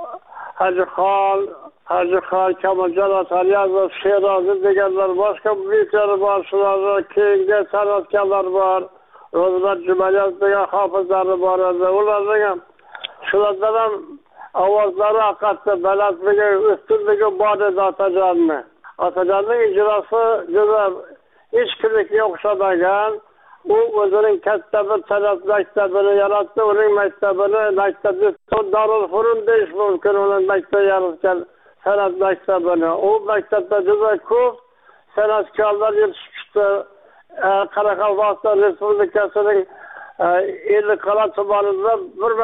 Speaker 18: Hajixon, Kamoljon Ataliyazov, Sherozi deganlar, boshqa buyuklari bor, shularning keyingi san'atkorlar bor. Ro'zmat Jumayev degan hofizlari bor edi. Ularning ham shulardan ham ovozlari haqiqatda balandligi, ustunligi bor edi Otajonning. Otajonning ijrosi juda hech kimga o'xshamagan. U o'zining katta bir san'at maktabini yaratdi. Uning maktabni Darul Furun deyish mumkin. Uning maktab yaratgan san'at maktabini. U maktabda juda ko'p san'atkorlar yetishib chiqdi. Qoraqalpog'iston Respublikasining 50 qala tumanida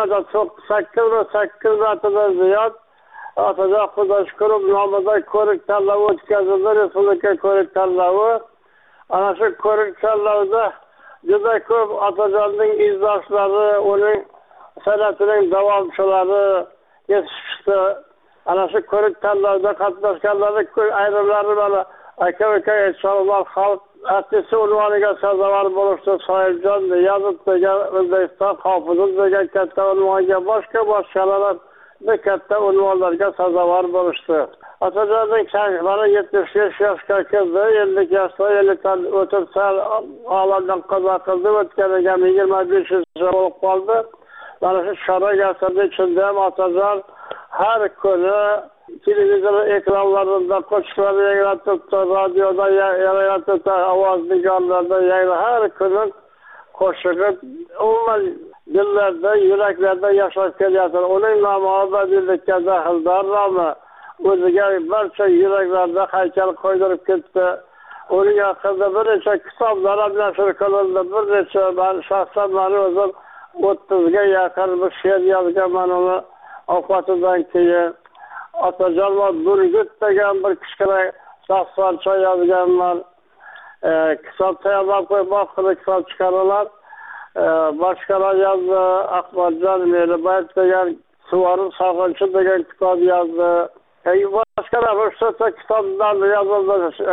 Speaker 18: 8 martadan ziyod Otajon Xudoshkurov nomida ko'rik tanlovi o'tkazildi. Respublika ko'rik tanlovi. Ana shu ko'rik tanlovida juda ko'p Otajonning izdoshlari, uning san'atining davomchilari yetishib chiqdi. Ana shu ko'rik tanlovida qatnashganlarning ayrimlari mana aka aytsalar xalq artisti unvoniga sazovor bo'lishdi. Soyiljon Niyozov degan O'zbekiston hofizi degan katta unvonga boshqalar katta unvonlarga sazovor bo'lishdi. Otajonning shayxlari 75 yoshga kirdi, 50 yoshda 50dan o'tib sal olamdan qazo qildi, o'tganiga 25 yoshga bo'lib qoldi. Mana shu chorak asrning ichida ham Otajon har kuni televizor ekranlarida qo'shiqlar yangratib, radioda yangratib, ovoz nigorlarda har kuni qo'shig'i umuman dillarda, yuraklarda yashab kelyapti. Uning nomi abadiylikka daxldor nomi. O'ziga barcha yuraklarda haykal qo'ydirib ketdi. Uning haqida bir necha kitoblar ham nashr qilindi. Bir necha men shaxsan o'zim 30 ga yaqin bir she'r yozganman uni ovqatidan keyin. Otajon va Burgut degan bir kichkina daftarcha yozganman. Kitob tayyorlab qo'ymoq qilib kitob chiqaralar. Boshqalar yozdi. Ahmadjon Melibayev degan Suvarim Sog'inchi degan kitob yozdi. Boshqalar o'sha kitobdan yozildi.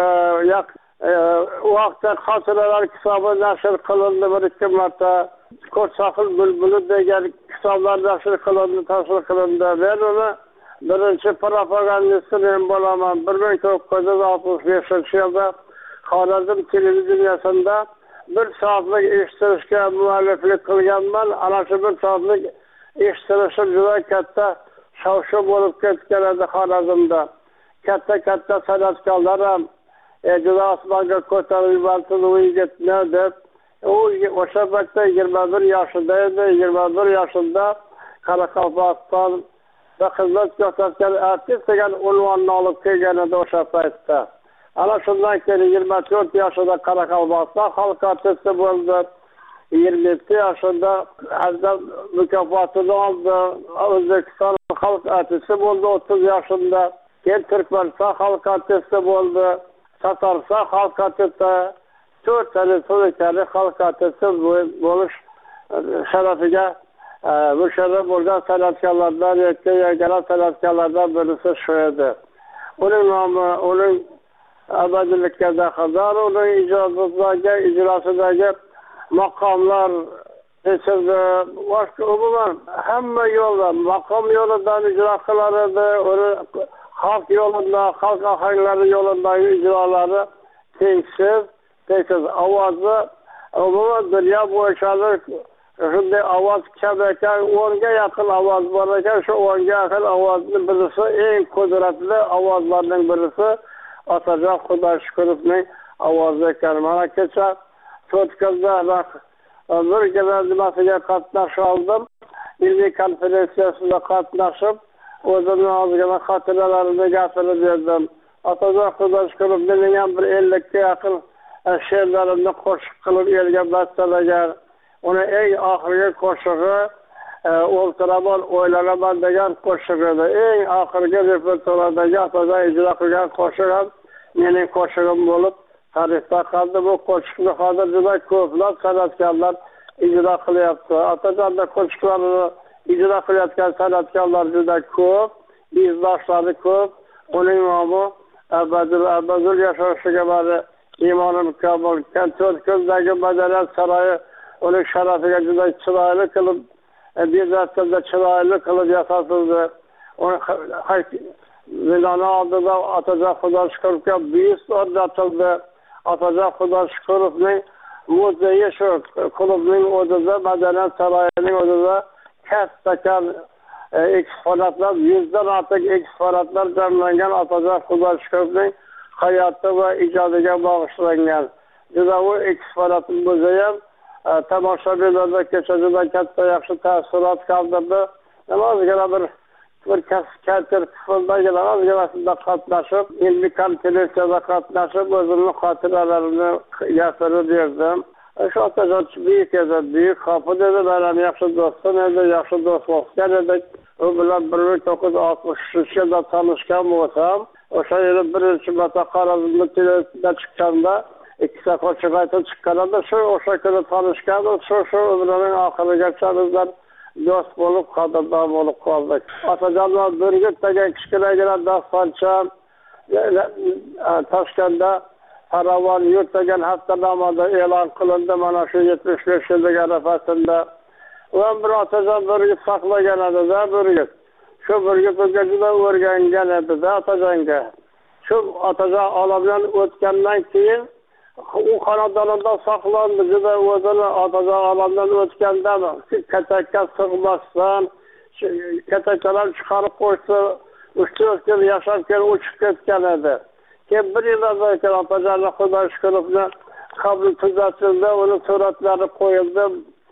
Speaker 18: Vaqtda xotiralar kitobi nashr qilindi 1-2 marta. Ko'rsoqil bulbuli degan kitoblar nashr qilindi, tashkil qilindi. Men uni birinchi propagandisti men bo'laman. 1965-yilda Xorazm televideniyasida 1 soatlik eshittirishga mualliflik qilganman. Ana shu 1 soatlik eshittirishim juda katta shovshu bo'lib ketgan edi Xorazmda. Katta san'atkorlar ham juda osmonga ko'tarib yubordi u yigitni deb. U o'sha vaqtda 21 yoshida edi. 21 yoshida Qoraqalpog'istonda xizmat ko'rsatgan artist degan unvonni olib kelgan edi o'sha paytda. Ana shundan keyin 24 yoshida Qoraqalpog'iston xalq artisti bo'ldi. 27 yoshida Azdam mukofotini oldi. O'zbekiston xalq artisti bo'ldi 30 yoshida. Keyin Turkmaniston xalq artisti bo'ldi. Tatariston xalq artisti, 4 respublikalik xalq artisti bo'lish sharafiga musharraf bo'lgan san'atkorlardan, yagona san'atkorlardan birisi shu edi. Uning nomi, uning abadiylikka daxldor, uning ijrosidagi maqomlar seçildi. Boshqa umuman hamma yo'lda, maqom yo'lidan ijro qilar edi. Xalq yo'lida, xalq ohanglari yo'lidagi ijrolari tengsiz ovozi umuman dunyo bo'yicha shunday ovoz kam ekan, 10 ga yaqin ovoz bor ekan. Shu 10 ga yaqin ovozning birisi, eng qudratli ovozlarning birisi Otajon Xudoshkurovning ovozi ekan. Mana kecha To'tqizda bir nimasiga qatnashib oldim. Ilmiy konferensiyasida qatnashib, o'zimning ozgina xotiralarimni gapirib berdim. Otajon Xudoshkurov mening ham bir 50 ga yaqin she'rlarimni qo'shiq qilib elga bastalagan. Uni eng oxirgi qo'shig'i O'ltiraman, o'ylanaman degan qo'shiq edi. Eng oxirgi repertuardagi Otajon ijro qilgan qo'shiq ham mening qo'shig'im bo'lib tarixda qoldi. Bu qo'shiqni hozir juda ko'plab san'atkorlar ijro qilyapti. Otajonning qo'shiqlarini ijro qilayotgan san'atkorlar juda ko'p, izdoshlari ko'p. Uning nomi abadul yashashiga mani iymonim komil. 4 kundagi madaniyat saroyi uning sharafiga juda chiroyli qilib bezatildi, chiroyli qilib yasatildi. Binoni oldida Otajon Xudoyshkurovga byust o'rnatildi. Otajon Xudoyshkurovning muzeyi shu klubning o'zida, madaniyat saroyining o'zida katta eksponatlar, 100 dan ortiq eksponatlar jamlangan Otajon Xudoyshkurovning hayoti va ijodiga bag'ishlangan. Juda u eksponat muzeyi tomoshabinlarga kecha juda katta yaxshi taassurot qoldirdi. Ozgina bir kater qismidagina ozgina qatnashib, ilmiy konferensiyada qatnashib, o'zimning xotiralarimni gapirib berdim. Shu Otajon buyuk edi, buyuk hofid edi, mening yaxshi do'stim edi, yaxshi do'st bo'lgan edik. U bilan 1963-yilda tanishgan bo'lsam, o'sha yili birinchi marta Xorazmga televiziyaga chiqqanda, ikkita qo'shiq aytib chiqqanida o'sha kuni tanishganmiz, shu umrining oxirigacha bizlar do'st bo'lib, qadrdon bo'lib qoldik. Otajonlar Burgut degan kichkinagina dastoncha Toshkentda Farovon yurt degan haftanomada e'lon qilindi, mana shu 75 yillik arafasida. Va bir Otajon Burgut saqlagan edi-da, Burgut. Shu Burgut bizga juda o'rgangan edi-da Otajonga. Shu Otajon olamdan o'tgandan keyin u xonadonida saqlandi, juda o'zini Otajon olamdan o'tgandan katakka sig'masdan, kataklar chiqarib qo'ysa, 3-4 yil yashab kelib uchib ketgan edi. Keyin bir yildan keyin Otajon Xudoyshkurovni qabri tuzatildi, uni suratlari qo'yildi.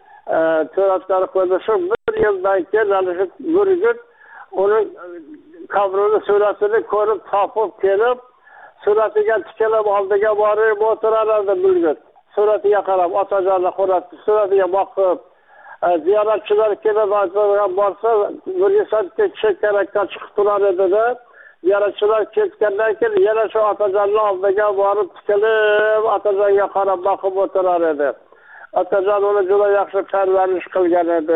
Speaker 18: Shu bir yildan keyin ana shu Burgut uning qabrini suratini ko'rib, topib kelib, suratiga tikilib oldiga borib o'tirar edi Burgut. Suratiga qarab, Otajonni suratiga boqib, ziyoratchilar kelib borsa, Burgut chekkarakka chiqib turar edi-da. Ziyoratchilar ketgandan keyin yana shu Otajonni oldiga borib tikilib, Otajonga qarab boqib o'tirar edi. Otajon uni juda yaxshi parvarish qilgan edi.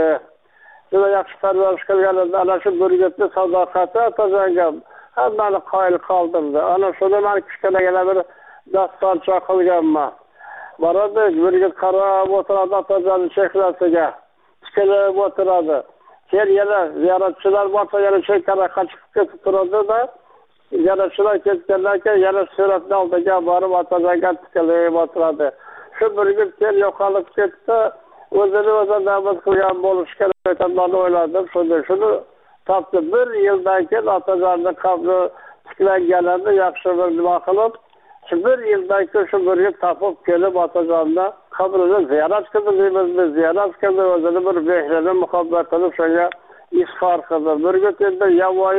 Speaker 18: Ana shu Burgutning sadoqati Otajonga hammani qoyil qoldirdi. Ana shuni men kichkinagina bir dastoncha qilganman. Boradi, Burgut qarab o'tiradi Otajonning chehrasiga. Tikilib o'tiradi. Keyin yana ziyoratchilar borsa, yana chekkarakka chiqib ketib turadi-da. Ziyoratchilar ketgandan keyin yana suratni oldiga borib Otajonga tikilib o'tiradi. Shu Burgut keyin yo'qolib ketdi. O'zini nabud qilgan bo'lishi kerak deb o'yladim. Shuni topdi. Bir yildan keyin Otajonning qabri tiklanganini yaxshi bir nima qilib, bir yildan keyin shu Burgut topib kelib Otajonni qabrini ziyorat qildi deymiz. Ziyorat qildi, o'zini bir mehrini, muhabbatini shunga izhor qildi. Burgut endi yovvoyi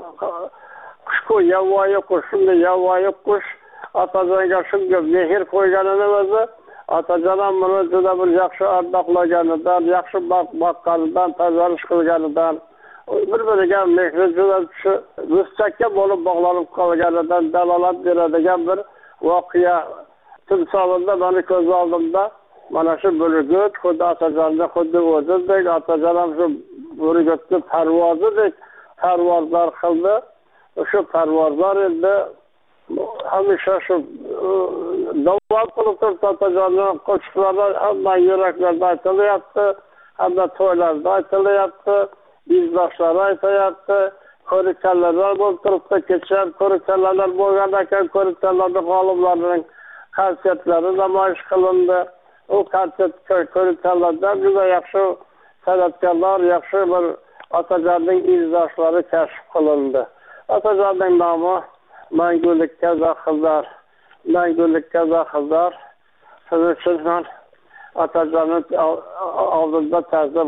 Speaker 18: qush Otajonga shunga mehr qo'yganini o'zi, Otajon ham buni juda bir yaxshi ardoqlaganidan, yaxshi boqqanidan, tazarish qilganidan, bir-biriga mehri juda mustahkam bo'lib bog'lanib qolganidan dalolat beradigan bir voqea timsolida meni ko'z oldimda. Mana shu Burgut xuddi Otajonni xuddi o'zidek, Otajon ham shu Burgutni parvozidek parvozlar qildi. Shu parvozlar endi hamisha shu davom qilib turibdi. Otajonning qo'shiqlari hamma yuraklarda aytilyapti, hamma to'ylarda aytilyapti, izdoshlar aytyapti, ko'rikchalar bo'lib turibdi. Kecha ko'rikchalar bo'lgan ekan, ko'rikchalarning g'oliblarining konsertlari namoyish qilindi. U konsert ko'rikchalarda juda yaxshi san'atkorlar, yaxshi bir Otajonning izdoshlari kashf qilindi. Otajonning nomi Mangulikka zaxirlar. Shuning uchun men Otajonning oldida ta'zim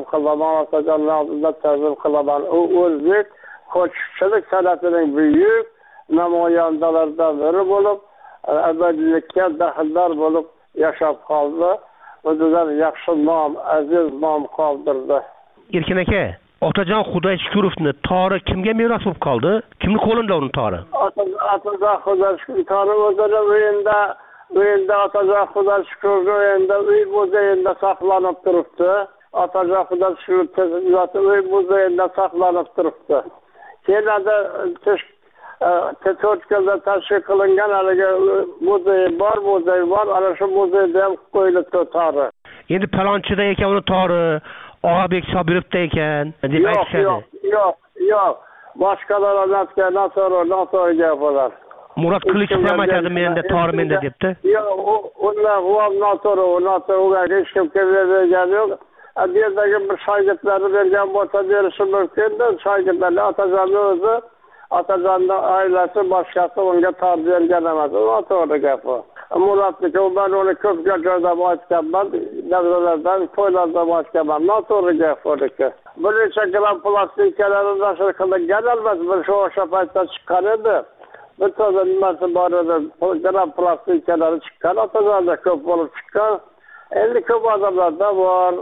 Speaker 18: qilaman. U o'zbek qo'shiqchilik san'atining buyuk namoyandalaridan biri bo'lib, abadiylikka daxldor bo'lib yashab qoldi. O'zidan yaxshi nom, aziz nom qoldirdi.
Speaker 17: Erkin aka, Otajon Xudoyshkurovni tori kimga meros bo'lib qoldi? Kimni qo'lida uning tori?
Speaker 18: Otajon Xudoyshkurov tori o'zini uyinda Otajon Xudoyshkurovni uyinda, uy muzeyida saqlanib turibdi. Otajon Xudoyshkurovning uy muzeyida saqlanib turibdi. Keyin To'rtko'lda tashkil qilingan haligi muzey bor, ana shu muzeyda ham qo'yilibdi tori.
Speaker 17: Endi palonchida ekan uni tori, Og'abek Sobirevda ekan deb aytishadi.
Speaker 18: Yo'q. Boshqalar noto'g'ri gap bo'lar.
Speaker 17: Murod Qilichov ham aytadi menda tori menda debdi.
Speaker 18: Yo'q, undan ham noto'g'ri hech kim kelmagan yo'q. Bu yerdagi bir shogirdlari bergan bo'lsa berishi mumkin-da. Shogirdlar Otajonning oilasi boshqasi unga tor bergan emas. Noto'g'ri gap bu. Murodniki men uni ko'p joylarda aytganman, davralardan, to'ylarda aytganman. Noto'g'ri gap bo'ldiki. Bir necha gram plastikalarni nashr qilingan albatta bir o'sha paytda chiqqan edi. Bir to'da nimasi bor edi, gram plastikalari chiqqan, Otajonda ko'p bo'lib chiqqan. Endi ko'p odamlarda bor.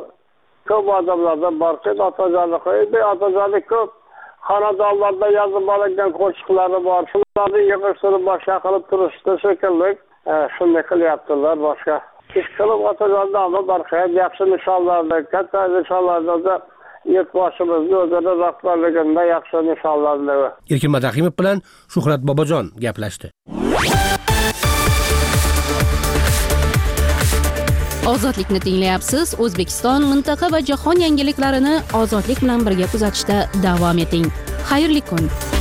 Speaker 18: Otajonni qo'ydi, Otajonni ko'p xonadonlarda yozib olingan qo'shiqlari bor. Shularni yig'ishtirib boshqa qilib turishdi shekilli. Shunday qilyaptilar boshqa. Ish qilib Otajonni barhayot yaxshi nishonlarni, katta nishonlarni yurtboshimizni o'zini rahbarligida yaxshi nishonlarni.
Speaker 17: Erkin Madahimov bilan Shuhrat Bobojon gaplashdi.
Speaker 1: Ozodlikni tinglayapsiz. O'zbekiston, mintaqa va jahon yangiliklarini ozodlik bilan birga kuzatishda davom eting. Xayrli kun.